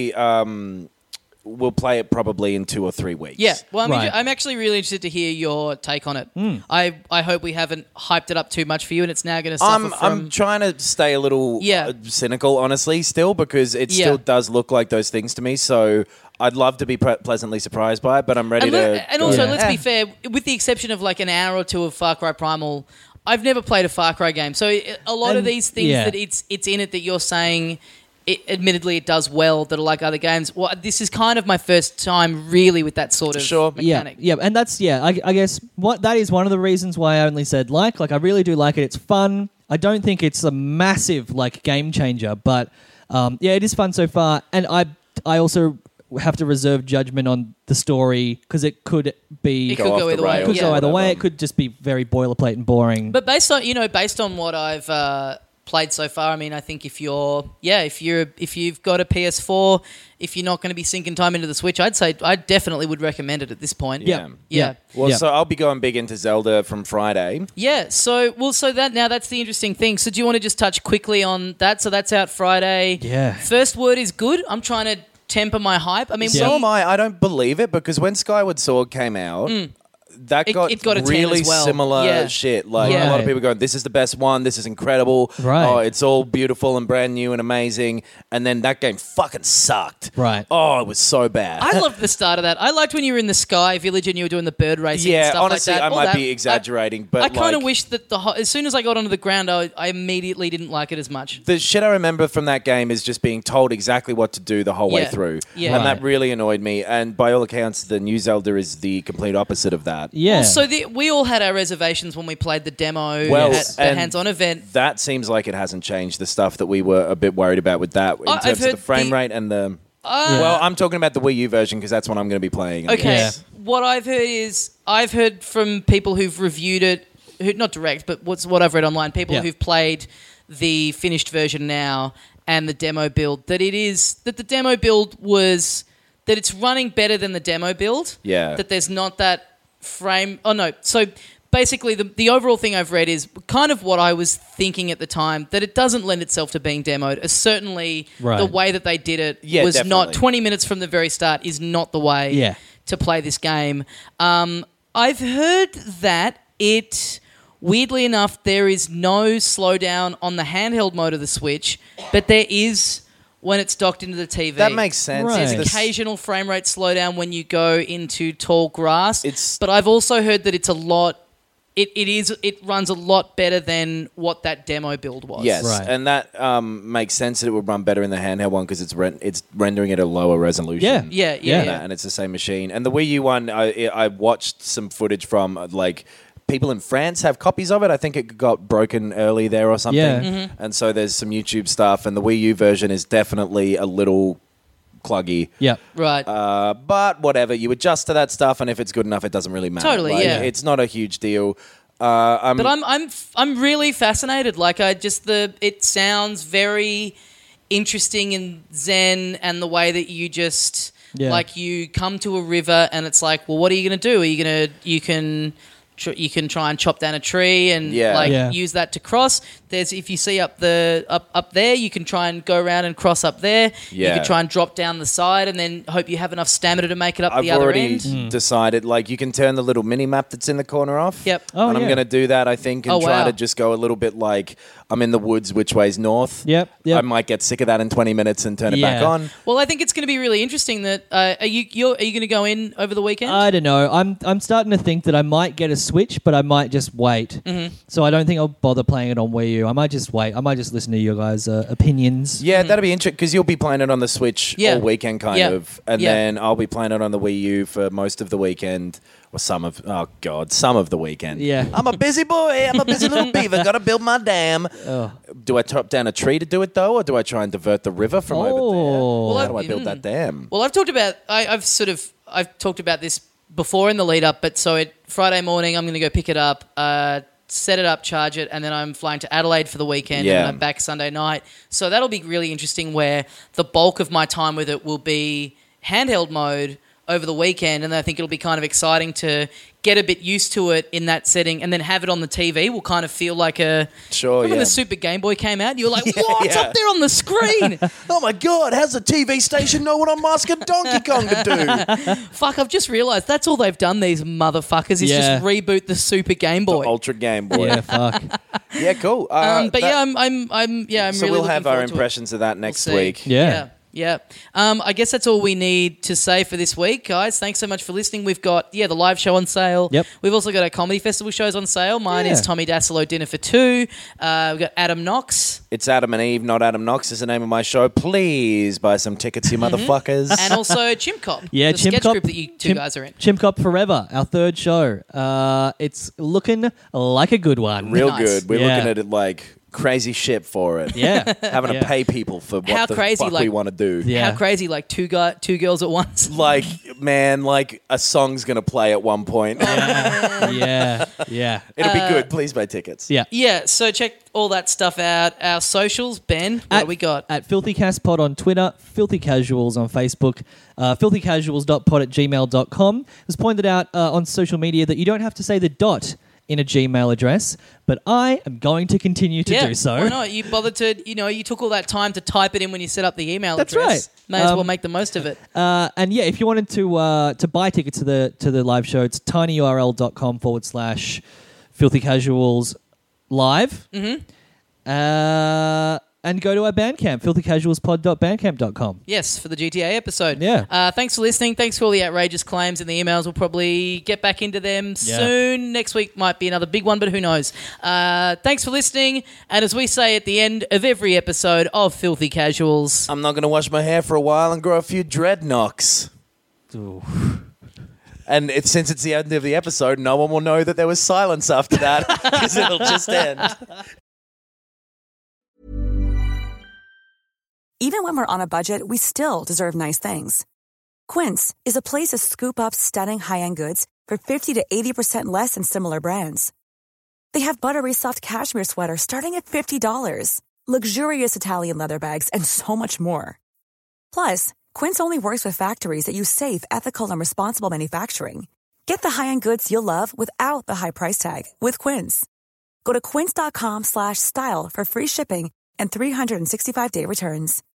I will play it probably in 2 or 3 weeks. Yeah, well, Right. I'm actually really interested to hear your take on it. I hope we haven't hyped it up too much for you, and it's now going to suffer from. I'm trying to stay a little cynical, honestly, still, because it still does look like those things to me. So I'd love to be pleasantly surprised by it, but I'm ready and to. also, Yeah. let's be fair, with the exception of like an hour or two of Far Cry Primal, I've never played a Far Cry game. So a lot of And- these things yeah. that it's in it that you're saying. Admittedly, it does well that are like other games. Well, this is kind of my first time really with that sort of Sure. mechanic. Yeah, and that's I guess that is one of the reasons why I only said like I really do like it. It's fun. I don't think it's a massive like game changer, but it is fun so far. And I also have to reserve judgment on the story because it could be It could go off the either way. rails. could Yeah. go either way. Whatever. It could just be very boilerplate and boring. But based on what I've played so far, I mean, I think if you've got a PS4, if you're not going to be sinking time into the Switch, I'd say I definitely would recommend it at this point. Yeah. Yeah. Well, Yeah. so I'll be going big into Zelda from Friday. Yeah, so that's the interesting thing. So do you want to just touch quickly on that? So that's out Friday. Yeah. First word is good. I'm trying to temper my hype. I mean, So am I. I don't believe it because when Skyward Sword came out, that It got got a 10 really as well. similar Yeah. shit. Like Yeah. a lot of people going, "This is the best one. This is incredible. Right. Oh, it's all beautiful and brand new and amazing." And then that game fucking sucked. Right. Oh, it was so bad. I loved the start of that. I liked when you were in the Sky Village and you were doing the bird racing and Yeah, stuff honestly, like that. I All might that- be exaggerating, but I kind of like, wish that as soon as I got onto the ground, I immediately didn't like it as much. the shit I remember from that game is just being told exactly what to do the whole way Yeah. through. Yeah. And that Right. really annoyed me. And by all accounts, the new Zelda is the complete opposite of that. Yeah. Well, so we all had our reservations when we played the demo Well, at the and hands-on event. That seems like it hasn't changed the stuff that we were a bit worried about with that in I've terms of heard the frame the- rate and the. Well, I'm talking about the Wii U version because that's what I'm going to be playing. I Okay, guess. what I've heard is I've heard from people who've reviewed it, who not direct, but what I've read online, people Yeah. who've played the finished version now and the demo build, that the demo build was that it's running better than the demo build. Yeah. That there's not that frame. Oh no, so. Basically, the overall thing I've read is kind of what I was thinking at the time, that it doesn't lend itself to being demoed. Certainly, Right. the way that they did it Yeah, was not definitely. 20 minutes from the very start is not the way Yeah. to play this game. I've heard that weirdly enough, there is no slowdown on the handheld mode of the Switch, but there is when it's docked into the TV. That makes sense. Right. There's It's the- occasional frame rate slowdown when you go into tall grass. It's- but I've also heard that it's a lot it runs a lot better than what that demo build was. Yes, Right. and that makes sense that it would run better in the handheld one because it's rendering at a lower resolution. Yeah. And it's the same machine. And the Wii U one, I watched some footage from like people in France have copies of it. I think it got broken early there or something. Yeah. Mm-hmm. And so there's some YouTube stuff, and the Wii U version is definitely a little cluggy. Yeah. Right. But whatever, you adjust to that stuff, and if it's good enough, it doesn't really matter. Totally, Like, yeah. It's not a huge deal. But I'm really fascinated. Like it sounds very interesting and zen, and the way that you just like you come to a river and it's like, well, what are you going to do? You can try and chop down a tree and use that to cross. There's if you see up there, you can try and go around and cross up there. Yeah. You can try and drop down the side and then hope you have enough stamina to make it up the I've other already end. decided, like, you can turn the little mini map that's in the corner off. Yep. Oh, and I'm yeah. going to do that, I think, and Oh, try wow. to just go a little bit like I'm in the woods, which way's north. Yep. I might get sick of that in 20 minutes and turn it back Yeah. on. Well, I think it's going to be really interesting. That are you going to go in over the weekend? I don't know. I'm starting to think that I might get a Switch, but I might just wait. Mm-hmm. So I don't think I'll bother playing it on Wii U. I might just wait. I might just listen to your guys' opinions. Yeah, that'd be interesting because you'll be playing it on the Switch Yeah. all weekend, kind Yeah. of, and Yeah. then I'll be playing it on the Wii U for most of the weekend, or some of the weekend. Yeah. I'm a busy boy. I'm a busy little beaver. Got to build my dam. Do I chop down a tree to do it though, or do I try and divert the river from over there? Oh. How do I build that dam? Well, I've talked about I've talked about this before in the lead up, but Friday morning I'm going to go pick it up, set it up, charge it, and then I'm flying to Adelaide for the weekend, Yeah. and I'm back Sunday night. So that'll be really interesting. Where the bulk of my time with it will be handheld mode over the weekend, and I think it'll be kind of exciting to get a bit used to it in that setting, and then have it on the TV will kind of feel like a... Sure, Remember yeah. the Super Game Boy came out? You were like, what's up there on the screen? Oh my God, how's the TV station know what I'm asking Donkey Kong to do? Fuck, I've just realised that's all they've done, these motherfuckers, is Yeah. just reboot the Super Game Boy. Ultra Game Boy. Yeah, fuck. Yeah, cool. But that- I'm so really we'll looking have our forward to it. impressions of that next We'll see. week. Yeah. Yeah. I guess that's all we need to say for this week, guys. Thanks so much for listening. We've got, the live show on sale. Yep. We've also got our comedy festival shows on sale. Mine Yeah. is Tommy Dassolo Dinner for Two. We've got Adam Knox. It's Adam and Eve, not Adam Knox is the name of my show. Please buy some tickets, you motherfuckers. And also Chimp Cop. Yeah, the Chimp sketch Cop. group that you two guys are in. Chimp Cop Forever, our third show. It's looking like a good one. Real Nice. good. We're Yeah. looking at it like crazy shit for it. Yeah. Having Yeah. to pay people for what How the crazy, fuck like- we want to do. Yeah. How crazy, like two girls at once. Like, man, like a song's going to play at one point. Yeah. It'll be good. Please buy tickets. Yeah. Yeah, so check all that stuff out. Our socials, Ben, what do we got? At FilthyCastPod on Twitter, Filthy Casuals on Facebook, filthycasuals.pod@gmail.com. It was pointed out on social media that you don't have to say the dot in a Gmail address, but I am going to continue to do so. Why not? You bothered to, you took all that time to type it in when you set up the email That's address. right. May as well make the most of it. And yeah, if you wanted to buy tickets to the live show, it's tinyurl.com/Filthy Casuals live. Mm-hmm. And go to our Bandcamp, filthycasualspod.bandcamp.com. Yes, for the GTA episode. Yeah. Thanks for listening. Thanks for all the outrageous claims and the emails. We'll probably get back into them soon. Next week might be another big one, but who knows? Thanks for listening. And as we say at the end of every episode of Filthy Casuals, I'm not going to wash my hair for a while and grow a few dreadnoughts. And since it's the end of the episode, no one will know that there was silence after that because it'll just end. Even when we're on a budget, we still deserve nice things. Quince is a place to scoop up stunning high-end goods for 50 to 80% less than similar brands. They have buttery soft cashmere sweaters starting at $50, luxurious Italian leather bags, and so much more. Plus, Quince only works with factories that use safe, ethical, and responsible manufacturing. Get the high-end goods you'll love without the high price tag with Quince. Go to quince.com/style for free shipping and 365-day returns.